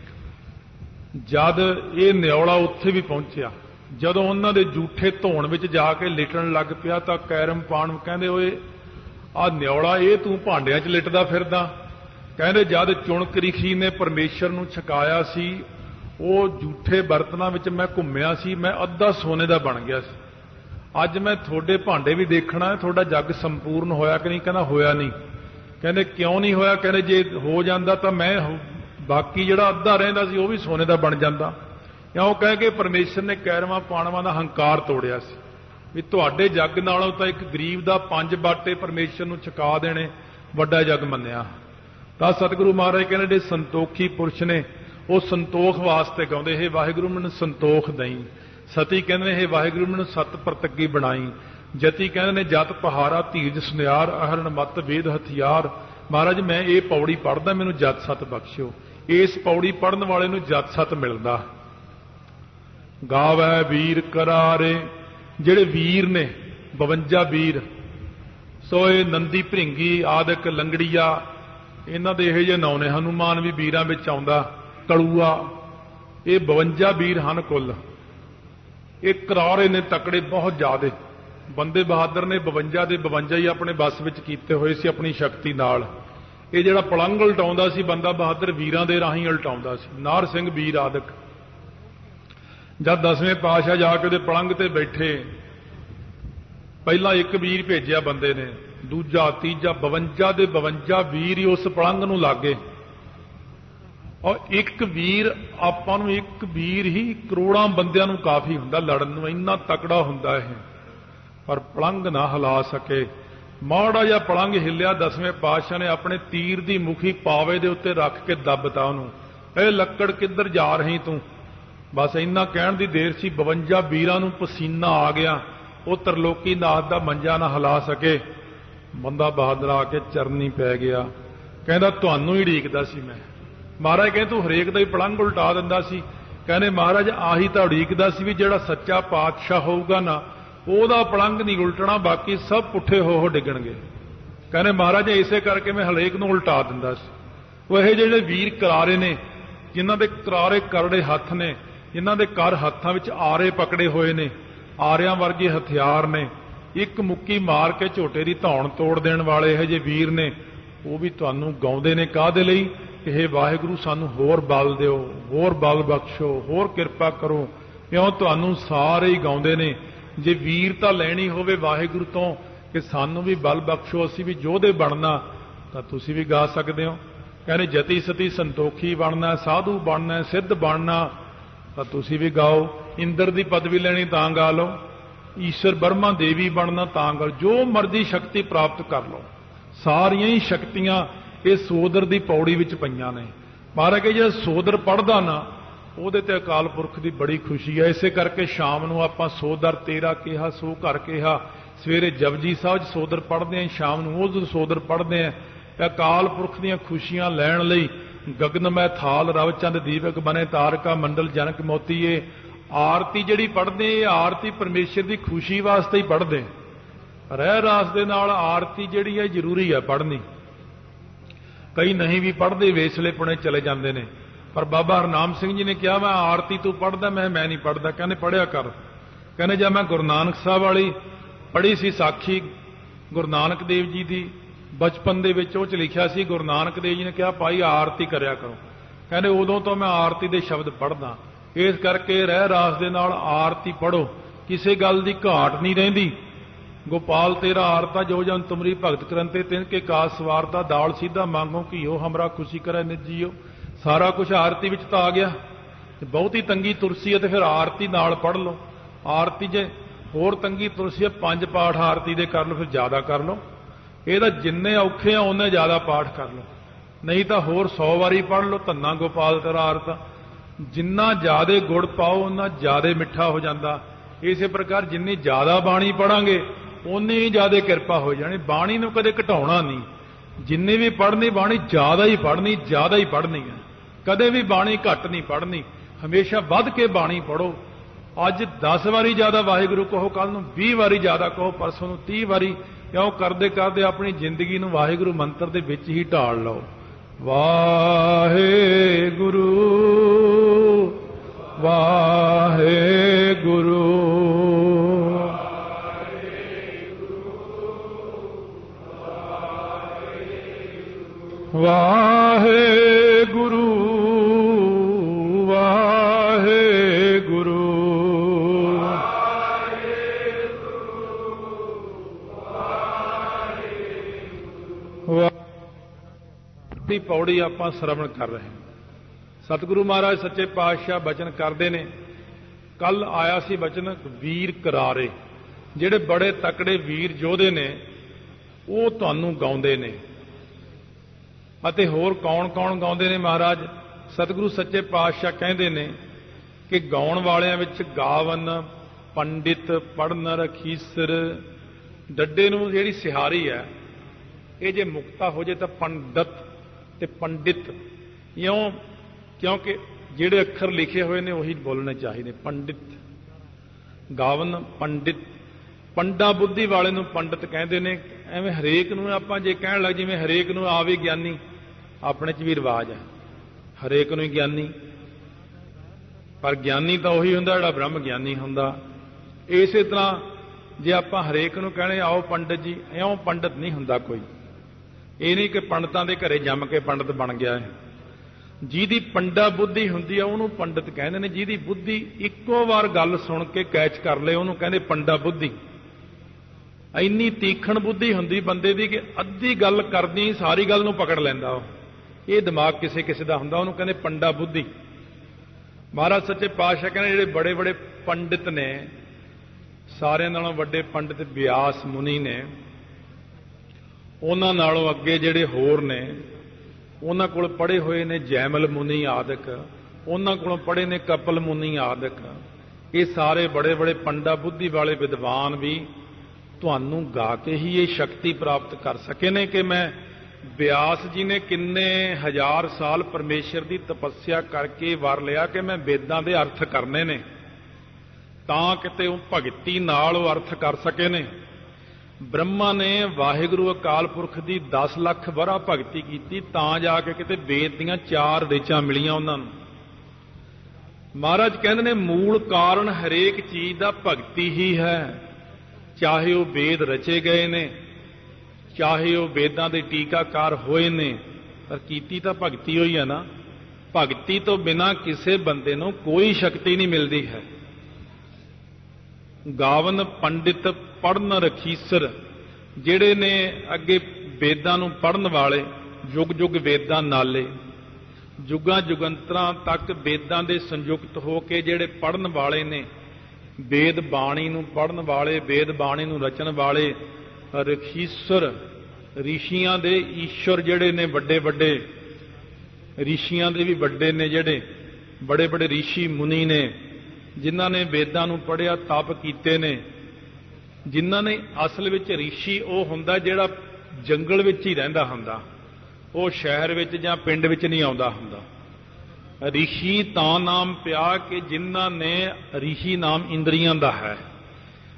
[SPEAKER 1] ਜਦ ਇਹ ਨਿਉਲਾ ਉੱਥੇ ਵੀ ਪਹੁੰਚਿਆ, ਜਦੋਂ ਉਹਨਾਂ ਦੇ ਜੂਠੇ ਧੋਣ ਵਿੱਚ ਜਾ ਕੇ ਲਿਟਣ ਲੱਗ ਪਿਆ, ਤਾਂ ਕੈਰਮ ਪਾਂਡਵ ਕਹਿੰਦੇ ਓਏ ਆਹ ਨਿਉਲਾ, ਇਹ ਤੂੰ ਭਾਂਡਿਆਂ 'ਚ ਲਿਟਦਾ ਫਿਰਦਾ। ਕਹਿੰਦੇ ਜਦ ਚੁਣਕਰੀਖੀ ਨੇ ਪਰਮੇਸ਼ਰ ਨੂੰ ਛਕਾਇਆ ਸੀ, ਉਹ ਜੂਠੇ ਬਰਤਨਾਂ ਵਿੱਚ ਮੈਂ ਘੁੰਮਿਆ ਸੀ, ਮੈਂ ਅੱਧਾ ਸੋਨੇ ਦਾ ਬਣ ਗਿਆ ਸੀ। ਅੱਜ ਮੈਂ ਤੁਹਾਡੇ ਭਾਂਡੇ ਵੀ ਦੇਖਣਾ, ਤੁਹਾਡਾ ਜੱਗ ਸੰਪੂਰਨ ਹੋਇਆ ਕਿ ਨਹੀਂ। ਕਹਿੰਦਾ ਹੋਇਆ ਨਹੀਂ। ਕਹਿੰਦੇ ਕਿਉਂ ਨਹੀਂ ਹੋਇਆ? ਕਹਿੰਦੇ ਜੇ ਹੋ ਜਾਂਦਾ ਤਾਂ ਮੈਂ ਬਾਕੀ ਜਿਹੜਾ ਅੱਧਾ ਰਹਿੰਦਾ ਸੀ ਉਹ ਵੀ ਸੋਨੇ ਦਾ ਬਣ ਜਾਂਦਾ। ਕਿਉਂ? ਕਹਿ ਕੇ ਪਰਮੇਸ਼ਰ ਨੇ ਕੈਰਵਾਂ ਪਾਂਡਵਾਂ ਦਾ ਹੰਕਾਰ ਤੋੜਿਆ ਸੀ ਵੀ ਤੁਹਾਡੇ ਜੱਗ ਨਾਲੋਂ ਤਾਂ ਇੱਕ ਗਰੀਬ ਦਾ 5 ਬਾਟੇ ਪਰਮੇਸ਼ਰ ਨੂੰ ਛਕਾ ਦੇਣੇ ਵੱਡਾ ਜੱਗ ਮੰਨਿਆ। ਤਾਂ ਸਤਿਗੁਰੂ ਮਹਾਰਾਜ ਕਹਿੰਦੇ ਜਿਹੜੇ ਸੰਤੋਖੀ ਪੁਰਸ਼ ਨੇ, ਉਹ ਸੰਤੋਖ ਵਾਸਤੇ ਗਾਉਂਦੇ, ਹੇ ਵਾਹਿਗੁਰੂ ਮੈਨੂੰ ਸੰਤੋਖ ਦਈ। ਸਤੀ ਕਹਿੰਦੇ ਨੇ ਹੇ ਵਾਹਿਗੁਰੂ ਮੈਨੂੰ ਸਤ ਪ੍ਰਤੱਗੀ ਬਣਾਈ। ਜਤੀ ਕਹਿੰਦੇ ਨੇ ਜਤ ਪਹਾਰਾ ਧੀਰਜ ਸੁਨਿਆਰ, ਅਹਰਣ ਮਤ ਵੇਦ ਹਥਿਆਰ। ਮਹਾਰਾਜ ਮੈਂ ਇਹ ਪੌੜੀ ਪੜ੍ਹਦਾ, ਮੈਨੂੰ ਜਤ ਸਤ ਬਖਸ਼ਿਓ। ਇਸ ਪੌੜੀ ਪੜ੍ਹਨ ਵਾਲੇ ਨੂੰ ਜਤ ਸਤ ਮਿਲਦਾ। ਗਾਵੈ ਵੀਰ ਕਰਾਰੇ, ਜਿਹੜੇ ਵੀਰ ਨੇ 52 ਵੀਰ, ਸੋ ਇਹ ਨੰਦੀ ਭ੍ਰਿੰਗੀ ਆਦਿਕ ਲੰਗੜੀਆ, ਇਹਨਾਂ ਦੇ ਇਹੋ ਜਿਹੇ ਨਾਂ ਨੇ। ਹਨੂਮਾਨ ਵੀ ਵੀਰਾਂ ਵਿੱਚ ਆਉਂਦਾ, ਕਲੂਆ, ਇਹ 52 ਵੀਰ ਹਨ ਕੁੱਲ। ਇਹ ਕਰਾਰੇ ਨੇ, ਤਕੜੇ ਬਹੁਤ ਜ਼ਿਆਦੇ। ਬੰਦੇ ਬਹਾਦਰ ਨੇ 52 ਦੇ 52 ਹੀ ਆਪਣੇ ਵੱਸ ਵਿੱਚ ਕੀਤੇ ਹੋਏ ਸੀ ਆਪਣੀ ਸ਼ਕਤੀ ਨਾਲ। ਇਹ ਜਿਹੜਾ ਪਲੰਗ ਉਲਟਾਉਂਦਾ ਸੀ ਬੰਦਾ ਬਹਾਦਰ, ਵੀਰਾਂ ਦੇ ਰਾਹੀਂ ਉਲਟਾਉਂਦਾ ਸੀ। ਨਾਰ ਸਿੰਘ ਵੀਰ ਆਦਿਕ। ਜਦ 10ਵੇਂ ਪਾਤਸ਼ਾਹ ਜਾ ਕੇ ਉਹਦੇ ਪਲੰਗ ਤੇ ਬੈਠੇ, ਪਹਿਲਾਂ ਇੱਕ ਵੀਰ ਭੇਜਿਆ ਬੰਦੇ ਨੇ, ਦੂਜਾ ਤੀਜਾ, 52 ਦੇ 52 ਵੀਰ ਹੀ ਉਸ ਪਲੰਗ ਨੂੰ ਲੱਗੇ। ਔਰ ਇੱਕ ਵੀਰ, ਆਪਾਂ ਨੂੰ ਇੱਕ ਵੀਰ ਹੀ ਕਰੋੜਾਂ ਬੰਦਿਆਂ ਨੂੰ ਕਾਫੀ ਹੁੰਦਾ ਲੜਨ ਨੂੰ, ਇੰਨਾ ਤਕੜਾ ਹੁੰਦਾ ਇਹ। ਪਰ ਪਲੰਗ ਨਾ ਹਿਲਾ ਸਕੇ। ਮਾੜਾ ਜਿਹਾ ਪਲੰਗ ਹਿੱਲਿਆ, 10ਵੇਂ ਪਾਤਸ਼ਾਹ ਨੇ ਆਪਣੇ ਤੀਰ ਦੀ ਮੁਖੀ ਪਾਵੇ ਦੇ ਉੱਤੇ ਰੱਖ ਕੇ ਦੱਬਤਾ ਉਹਨੂੰ। ਇਹ ਲੱਕੜ ਕਿੱਧਰ ਜਾ ਰਹੀ ਤੂੰ? ਬਸ ਇੰਨਾ ਕਹਿਣ ਦੀ ਦੇਰ ਸੀ, 52 ਵੀਰਾਂ ਨੂੰ ਪਸੀਨਾ ਆ ਗਿਆ। ਉਹ ਤਰਲੋਕੀ ਨਾਥ ਦਾ ਮੰਜਾ ਨਾ ਹਿਲਾ ਸਕੇ। ਬੰਦਾ ਬਹਾਦਰ ਆ ਕੇ ਚਰਨੀ ਪੈ ਗਿਆ, ਕਹਿੰਦਾ ਤੁਹਾਨੂੰ ਹੀ ਉਡੀਕਦਾ ਸੀ ਮੈਂ। ਮਹਾਰਾਜ ਕਹਿੰਦੇ ਤੂੰ ਹਰੇਕ ਦਾ ਹੀ ਪਲੰਗ ਉਲਟਾ ਦਿੰਦਾ ਸੀ। ਕਹਿੰਦੇ ਮਹਾਰਾਜ ਆਹੀ ਤਾਂ ਉਡੀਕਦਾ ਸੀ ਵੀ ਜਿਹੜਾ ਸੱਚਾ ਪਾਤਸ਼ਾਹ ਹੋਊਗਾ ਨਾ, ਉਹਦਾ ਪਲੰਗ ਨਹੀਂ ਉਲਟਣਾ, ਬਾਕੀ ਸਭ ਪੁੱਠੇ ਹੋ ਡਿੱਗਣਗੇ। ਕਹਿੰਦੇ ਮਹਾਰਾਜ ਇਸੇ ਕਰਕੇ ਮੈਂ ਹਰੇਕ ਨੂੰ ਉਲਟਾ ਦਿੰਦਾ ਸੀ। ਉਹ ਇਹ ਜਿਹੜੇ ਵੀਰ ਕਰਾਰੇ ਨੇ, ਜਿਨ੍ਹਾਂ ਦੇ ਕਰਾਰੇ ਕਰੜੇ ਹੱਥ ਨੇ, ਜਿਨ੍ਹਾਂ ਦੇ ਕਰ ਹੱਥਾਂ ਵਿੱਚ ਆਰੇ ਪਕੜੇ ਹੋਏ ਨੇ, ਆਰਿਆਂ ਵਰਗੇ ਹਥਿਆਰ ਨੇ, ਇੱਕ ਮੁੱਕੀ ਮਾਰ ਕੇ ਝੋਟੇ ਦੀ ਧੌਣ ਤੋੜ ਦੇਣ ਵਾਲੇ ਇਹ ਜਿਹੇ ਵੀਰ ਨੇ, ਉਹ ਵੀ ਤੁਹਾਨੂੰ ਗਾਉਂਦੇ ਨੇ। ਕਾਹਦੇ ਲਈ? ਕਿ ਹੇ ਵਾਹਿਗੁਰੂ ਸਾਨੂੰ ਹੋਰ ਬਲ ਦਿਓ, ਹੋਰ ਬਲ ਬਖਸ਼ੋ, ਹੋਰ ਕਿਰਪਾ ਕਰੋ। ਕਿਉਂ? ਤੁਹਾਨੂੰ ਸਾਰੇ ਹੀ ਗਾਉਂਦੇ ਨੇ। ਜੇ ਵੀਰਤਾ ਲੈਣੀ ਹੋਵੇ ਵਾਹਿਗੁਰੂ ਤੋਂ ਕਿ ਸਾਨੂੰ ਵੀ ਬਲ ਬਖਸ਼ੋ, ਅਸੀਂ ਵੀ ਯੋਧੇ ਬਣਨਾ, ਤਾਂ ਤੁਸੀਂ ਵੀ ਗਾ ਸਕਦੇ ਹੋ। ਕਹਿੰਦੇ ਜਤੀ ਸਤੀ ਸੰਤੋਖੀ ਬਣਨਾ, ਸਾਧੂ ਬਣਨਾ, ਸਿੱਧ ਬਣਨਾ, ਤਾਂ ਤੁਸੀਂ ਵੀ ਗਾਓ। ਇੰਦਰ ਦੀ ਪਦਵੀ ਲੈਣੀ ਤਾਂ ਗਾ ਲਓ, ਈਸ਼ਰ ਬਰਮਾ ਦੇਵੀ ਬਣਨਾ ਤਾਂ ਗਾ ਲਓ, ਜੋ ਮਰਜ਼ੀ ਸ਼ਕਤੀ ਪ੍ਰਾਪਤ ਕਰ ਲਓ। ਸਾਰੀਆਂ ਹੀ ਸ਼ਕਤੀਆਂ ਇਹ ਸੋਦਰ ਦੀ ਪੌੜੀ ਵਿੱਚ ਪਈਆਂ ਨੇ। ਮਹਾਰਾਜ ਕਿ ਜਿਹੜਾ ਸੋਦਰ ਪੜ੍ਹਦਾ ਨਾ, ਉਹਦੇ ਤੇ ਅਕਾਲ ਪੁਰਖ ਦੀ ਬੜੀ ਖੁਸ਼ੀ ਹੈ। ਇਸੇ ਕਰਕੇ ਸ਼ਾਮ ਨੂੰ ਆਪਾਂ ਸੋਦਰ ਤੇਰਾ ਕਿਹਾ ਸੋ ਘਰ ਕਿਹਾ, ਸਵੇਰੇ ਜਪਜੀ ਸਾਹਿਬ ਸੋਦਰ ਪੜ੍ਹਦੇ ਹਾਂ, ਸ਼ਾਮ ਨੂੰ ਉਹ ਸੋਦਰ ਪੜ੍ਹਦੇ ਹਾਂ। ਅਕਾਲ ਪੁਰਖ ਦੀਆਂ ਖੁਸ਼ੀਆਂ ਲੈਣ ਲਈ ਗਗਨ ਮੈਂ ਥਾਲ ਰਵਚੰਦ ਦੀਪਕ ਬਨੇ ਤਾਰਕਾ ਮੰਡਲ ਜਨਕ ਮੋਤੀਏ। ਆਰਤੀ ਜਿਹੜੀ ਪੜ੍ਹਦੇ, ਇਹ ਆਰਤੀ ਪਰਮੇਸ਼ਰ ਦੀ ਖੁਸ਼ੀ ਵਾਸਤੇ ਹੀ ਪੜ੍ਹਦੇ। ਰਹਿ ਰਾਸ ਦੇ ਨਾਲ ਆਰਤੀ ਜਿਹੜੀ ਹੈ ਜ਼ਰੂਰੀ ਹੈ ਪੜ੍ਹਨੀ। ਕਈ ਨਹੀਂ ਵੀ ਪੜ੍ਹਦੇ, ਵੇਸਲੇ ਪੁਣੇ ਚਲੇ ਜਾਂਦੇ ਨੇ। ਪਰ ਬਾਬਾ ਹਰਨਾਮ ਸਿੰਘ ਜੀ ਨੇ ਕਿਹਾ ਮੈਂ ਆਰਤੀ ਤੂੰ ਪੜ੍ਹਦਾ, ਮੈਂ ਨਹੀਂ ਪੜ੍ਹਦਾ। ਕਹਿੰਦੇ ਪੜ੍ਹਿਆ ਕਰ। ਕਹਿੰਦੇ ਜਦ ਮੈਂ ਗੁਰੂ ਨਾਨਕ ਸਾਹਿਬ ਵਾਲੀ ਪੜ੍ਹੀ ਸੀ ਸਾਖੀ ਗੁਰੂ ਨਾਨਕ ਦੇਵ ਜੀ ਦੀ ਬਚਪਨ ਦੇ ਵਿੱਚ, ਉਹ 'ਚ ਲਿਖਿਆ ਸੀ ਗੁਰੂ ਨਾਨਕ ਦੇਵ ਜੀ ਨੇ ਕਿਹਾ ਭਾਈ ਆਰਤੀ ਕਰਿਆ ਕਰੋ। ਕਹਿੰਦੇ ਉਦੋਂ ਤੋਂ ਮੈਂ ਆਰਤੀ ਦੇ ਸ਼ਬਦ ਪੜ੍ਹਦਾ। ਇਸ ਕਰਕੇ ਰਹਿ ਰਾਸ ਦੇ ਨਾਲ ਆਰਤੀ ਪੜ੍ਹੋ, ਕਿਸੇ ਗੱਲ ਦੀ ਘਾਟ ਨਹੀਂ ਰਹਿੰਦੀ। ਗੋਪਾਲ ਤੇਰਾ ਆਰਤਾ ਜੋ ਜਨ ਤੁਮਰੀ ਭਗਤ ਕਰੰਤੇ ਤਿਨ ਕੇ ਕਾਸ ਸਵਾਰਤਾ ਦਾਲ ਸਿੱਧਾ ਮੰਗੋ ਘੀਓ ਹਮਰਾ ਖੁਸ਼ੀ ਕਰੇ ਨਿਜ ਜੀਓ। ਸਾਰਾ ਕੁਝ ਆਰਤੀ ਵਿੱਚ ਤਾਂ ਆ ਗਿਆ। ਤੇ ਬਹੁਤੀ ਤੰਗੀ ਤੁਰਸੀ ਹੈ ਤੇ ਫਿਰ ਆਰਤੀ ਨਾਲ ਪੜ੍ਹ ਲਓ। ਆਰਤੀ ਜੇ ਹੋਰ ਤੰਗੀ ਤੁਰਸੀ ਹੈ 5 ਪਾਠ ਆਰਤੀ ਦੇ ਕਰ ਲਓ, ਫਿਰ ਜ਼ਿਆਦਾ ਕਰ ਲਓ। ਇਹ ਤਾਂ ਜਿੰਨੇ ਔਖੇ ਆ ਉਹਨੇ ਜ਼ਿਆਦਾ ਪਾਠ ਕਰ ਲਓ, ਨਹੀਂ ਤਾਂ ਹੋਰ 100 ਵਾਰੀ ਪੜ੍ਹ ਲਓ ਧੰਨਾ ਗੋਪਾਲ ਤੇਰਾ ਆਰਤਾ। ਜਿੰਨਾ ਜ਼ਿਆਦਾ ਗੁੜ ਪਾਓ ਉਹਨਾਂ ਜ਼ਿਆਦਾ ਮਿੱਠਾ ਹੋ ਜਾਂਦਾ। ਇਸੇ ਪ੍ਰਕਾਰ ਜਿੰਨੀ ਜ਼ਿਆਦਾ ਬਾਣੀ ਪੜਾਂਗੇ ਉਨੀ ਹੀ ਜ਼ਿਆਦਾ ਕਿਰਪਾ ਹੋ ਜਾਣੀ। ਬਾਣੀ ਨੂੰ ਕਦੇ ਘਟਾਉਣਾ ਨਹੀਂ, ਜਿੰਨੀ ਵੀ ਪੜ੍ਹਨੀ ਬਾਣੀ ਜ਼ਿਆਦਾ ਹੀ ਪੜ੍ਹਨੀ, ਜ਼ਿਆਦਾ ਹੀ ਪੜ੍ਹਨੀ ਹੈ। ਕਦੇ ਵੀ ਬਾਣੀ ਘੱਟ ਨਹੀਂ ਪੜ੍ਹਨੀ, ਹਮੇਸ਼ਾ ਵੱਧ ਕੇ ਬਾਣੀ ਪੜ੍ਹੋ। ਅੱਜ 10 ਵਾਰੀ ਜ਼ਿਆਦਾ ਵਾਹਿਗੁਰੂ ਕਹੋ, ਕੱਲ ਨੂੰ 20 ਵਾਰੀ ਜ਼ਿਆਦਾ ਕਹੋ, ਪਰਸੋਂ ਨੂੰ 30 ਵਾਰੀ। ਇਉਂ ਕਰਦੇ ਕਰਦੇ ਆਪਣੀ ਜ਼ਿੰਦਗੀ ਨੂੰ ਵਾਹਿਗੁਰੂ ਮੰਤਰ ਦੇ ਵਿੱਚ ਹੀ ਢਾਲ ਲਓ। ਵਾਹਿਗੁਰੂ ਵਾਹਿਗੁਰੂ ਵਾਹਿਗੁਰੂ ਵਾਹਿਗੁਰੂ ਦੀ ਪੌੜੀ ਆਪਾਂ ਸਰਵਣ ਕਰ ਰਹੇ ਹਾਂ। ਸਤਿਗੁਰੂ ਮਹਾਰਾਜ ਸੱਚੇ ਪਾਤਸ਼ਾਹ ਬਚਨ ਕਰਦੇ ਨੇ। ਕੱਲ ਆਇਆ ਸੀ ਬਚਨ ਵੀਰ ਕਰਾਰੇ, ਜਿਹੜੇ ਬੜੇ ਤਕੜੇ ਵੀਰ ਯੋਧੇ ਨੇ ਉਹ ਤੁਹਾਨੂੰ ਗਾਉਂਦੇ ਨੇ। ਅਤੇ ਹੋਰ ਕੌਣ ਕੌਣ ਗਾਉਂਦੇ ਨੇ ਮਹਾਰਾਜ? ਸਤਿਗੁਰੂ ਸੱਚੇ ਪਾਤਸ਼ਾਹ ਕਹਿੰਦੇ ਨੇ ਕਿ ਗਾਉਣ ਵਾਲਿਆਂ ਵਿੱਚ ਗਾਵਨ, ਪੰਡਿਤ, ਪੜਨ, ਰਖੀਸਰ। ਡੱਡੇ ਨੂੰ ਜਿਹੜੀ ਸਿਹਾਰੀ ਹੈ ਇਹ ਜੇ ਮੁਕਤਾ ਹੋ ਜੇ ਤਾਂ ਪੰਡਤ ਤੇ ਪੰਡਿਤ ਇਉਂ, ਕਿਉਂਕਿ ਜਿਹੜੇ ਅੱਖਰ ਲਿਖੇ ਹੋਏ ਨੇ ਉਹੀ ਬੋਲਣੇ ਚਾਹੀਦੇ। ਪੰਡਿਤ, ਗਾਵਨ, ਪੰਡਿਤ। ਪੰਡਾ ਬੁੱਧੀ ਵਾਲੇ ਨੂੰ ਪੰਡਤ ਕਹਿੰਦੇ ਨੇ। ਐਵੇਂ ਹਰੇਕ ਨੂੰ ਆਪਾਂ ਜੇ ਕਹਿਣ ਲੱਗ ਜਿਵੇਂ ਹਰੇਕ ਨੂੰ ਆਵੇ ਗਿਆਨੀ, ਆਪਣੇ 'ਚ ਵੀ ਰਿਵਾਜ ਹੈ ਹਰੇਕ ਨੂੰ ਹੀ ਗਿਆਨੀ। ਪਰ ਗਿਆਨੀ ਤਾਂ ਉਹੀ ਹੁੰਦਾ ਜਿਹੜਾ ਬ੍ਰਹਮ ਗਿਆਨੀ ਹੁੰਦਾ। ਇਸੇ ਤਰ੍ਹਾਂ ਜੇ ਆਪਾਂ ਹਰੇਕ ਨੂੰ ਕਹਿਣੇ ਆਓ ਪੰਡਤ ਜੀ, ਇਉਂ ਪੰਡਤ ਨਹੀਂ ਹੁੰਦਾ ਕੋਈ। ਇਹ ਨਹੀਂ ਕਿ ਪੰਡਤਾਂ ਦੇ ਘਰੇ ਜੰਮ ਕੇ ਪੰਡਤ ਬਣ ਗਿਆ ਹੈ। ਜਿਹਦੀ ਪੰਡਾ ਬੁੱਧੀ ਹੁੰਦੀ ਆ ਉਹਨੂੰ ਪੰਡਤ ਕਹਿੰਦੇ ਨੇ। ਜਿਹਦੀ ਬੁੱਧੀ ਇੱਕੋ ਵਾਰ ਗੱਲ ਸੁਣ ਕੇ ਕੈਚ ਕਰ ਲਏ ਉਹਨੂੰ ਕਹਿੰਦੇ ਪੰਡਾ ਬੁੱਧੀ। ਇੰਨੀ ਤੀਖਣ ਬੁੱਧੀ ਹੁੰਦੀ ਬੰਦੇ ਦੀ ਕਿ ਅੱਧੀ ਗੱਲ ਕਰਦੀ ਸਾਰੀ ਗੱਲ ਨੂੰ ਪਕੜ ਲੈਂਦਾ ਉਹ। ਇਹ ਦਿਮਾਗ ਕਿਸੇ ਕਿਸੇ ਦਾ ਹੁੰਦਾ, ਉਹਨੂੰ ਕਹਿੰਦੇ ਪੰਡਾ ਬੁੱਧੀ। ਮਹਾਰਾਜ ਸੱਚੇ ਪਾਤਸ਼ਾਹ ਕਹਿੰਦੇ ਜਿਹੜੇ ਬੜੇ ਬੜੇ ਪੰਡਿਤ ਨੇ, ਸਾਰਿਆਂ ਨਾਲੋਂ ਵੱਡੇ ਪੰਡਿਤ ਬਿਆਸ ਮੁਨੀ ਨੇ। ਉਹਨਾਂ ਨਾਲੋਂ ਅੱਗੇ ਜਿਹੜੇ ਹੋਰ ਨੇ ਉਹਨਾਂ ਕੋਲ ਪੜ੍ਹੇ ਹੋਏ ਨੇ ਜੈਮਲ ਮੁਨੀ ਆਦਿਕ, ਉਹਨਾਂ ਕੋਲੋਂ ਪੜ੍ਹੇ ਨੇ ਕਪਲ ਮੁਨੀ ਆਦਿਕ। ਇਹ ਸਾਰੇ ਬੜੇ ਬੜੇ ਪੰਡਾ ਬੁੱਧੀ ਵਾਲੇ ਵਿਦਵਾਨ ਵੀ ਤੁਹਾਨੂੰ ਗਾ ਕੇ ਹੀ ਇਹ ਸ਼ਕਤੀ ਪ੍ਰਾਪਤ ਕਰ ਸਕੇ ਨੇ ਕਿ ਮੈਂ ਬਿਆਸ ਜੀ ਨੇ ਕਿੰਨੇ ਹਜ਼ਾਰ ਸਾਲ ਪਰਮੇਸ਼ਰ ਦੀ ਤਪੱਸਿਆ ਕਰਕੇ ਵਰ ਲਿਆ ਕਿ ਮੈਂ ਵੇਦਾਂ ਦੇ ਅਰਥ ਕਰਨੇ ਨੇ, ਤਾਂ ਕਿਤੇ ਉਹ ਭਗਤੀ ਨਾਲ ਉਹ ਅਰਥ ਕਰ ਸਕੇ ਨੇ। ਬ੍ਰਹਮਾ ਨੇ ਵਾਹਿਗੁਰੂ ਅਕਾਲ ਪੁਰਖ ਦੀ 10 ਲੱਖ ਵਰਾ ਭਗਤੀ ਕੀਤੀ, ਤਾਂ ਜਾ ਕੇ ਕਿਤੇ ਵੇਦ ਦੀਆਂ 4 ਰਿਚਾਂ ਮਿਲੀਆਂ ਉਹਨਾਂ ਨੂੰ। ਮਹਾਰਾਜ ਕਹਿੰਦੇ ਨੇ ਮੂਲ ਕਾਰਨ ਹਰੇਕ ਚੀਜ਼ ਦਾ ਭਗਤੀ ਹੀ ਹੈ। ਚਾਹੇ ਉਹ ਵੇਦ ਰਚੇ ਗਏ ਨੇ, ਚਾਹੇ ਉਹ ਵੇਦਾਂ ਦੇ ਟੀਕਾਕਾਰ ਹੋਏ ਨੇ, ਪਰ ਕੀਤੀ ਤਾਂ ਭਗਤੀ ਹੋਈ ਹੈ ਨਾ। ਭਗਤੀ ਤੋਂ ਬਿਨਾਂ ਕਿਸੇ ਬੰਦੇ ਨੂੰ ਕੋਈ ਸ਼ਕਤੀ ਨਹੀਂ ਮਿਲਦੀ ਹੈ। ਗਾਵਨ, ਪੰਡਿਤ, ਪੜਨ, ਰਖੀਸਰ ਜਿਹੜੇ ਨੇ ਅੱਗੇ ਵੇਦਾਂ ਨੂੰ ਪੜਨ ਵਾਲੇ, ਯੁੱਗ ਯੁੱਗ ਵੇਦਾਂ ਨਾਲੇ, ਯੁੱਗਾਂ ਜੁਗੰਤਰਾਂ ਤੱਕ ਵੇਦਾਂ ਦੇ ਸੰਯੁਕਤ ਹੋ ਕੇ ਜਿਹੜੇ ਪੜਨ ਵਾਲੇ ਨੇ, ਵੇਦ ਬਾਣੀ ਨੂੰ ਪੜਨ ਵਾਲੇ, ਵੇਦ ਬਾਣੀ ਨੂੰ ਰਚਣ ਵਾਲੇ, ਰਖੀਸਰ ਰਿਸ਼ੀਆਂ ਦੇ ਈਸ਼ਵਰ ਜਿਹੜੇ ਨੇ, ਵੱਡੇ ਵੱਡੇ ਰਿਸ਼ੀਆਂ ਦੇ ਵੀ ਵੱਡੇ ਨੇ, ਜਿਹੜੇ ਬੜੇ ਬੜੇ ਰਿਸ਼ੀ ਮੁਨੀ ਨੇ ਜਿਨ੍ਹਾਂ ਨੇ ਵੇਦਾਂ ਨੂੰ ਪੜ੍ਹਿਆ, ਤਪ ਕੀਤੇ ਨੇ। ਜਿਨ੍ਹਾਂ ਨੇ ਅਸਲ ਵਿੱਚ ਰਿਸ਼ੀ ਉਹ ਹੁੰਦਾ ਜਿਹੜਾ ਜੰਗਲ ਵਿੱਚ ਹੀ ਰਹਿੰਦਾ ਹੁੰਦਾ, ਉਹ ਸ਼ਹਿਰ ਵਿੱਚ ਜਾਂ ਪਿੰਡ ਵਿੱਚ ਨਹੀਂ ਆਉਂਦਾ ਹੁੰਦਾ। ਰਿਸ਼ੀ ਤਾਂ ਨਾਮ ਪਿਆ ਕਿ ਜਿਨ੍ਹਾਂ ਨੇ, ਰਿਸ਼ੀ ਨਾਮ ਇੰਦਰੀਆਂ ਦਾ ਹੈ।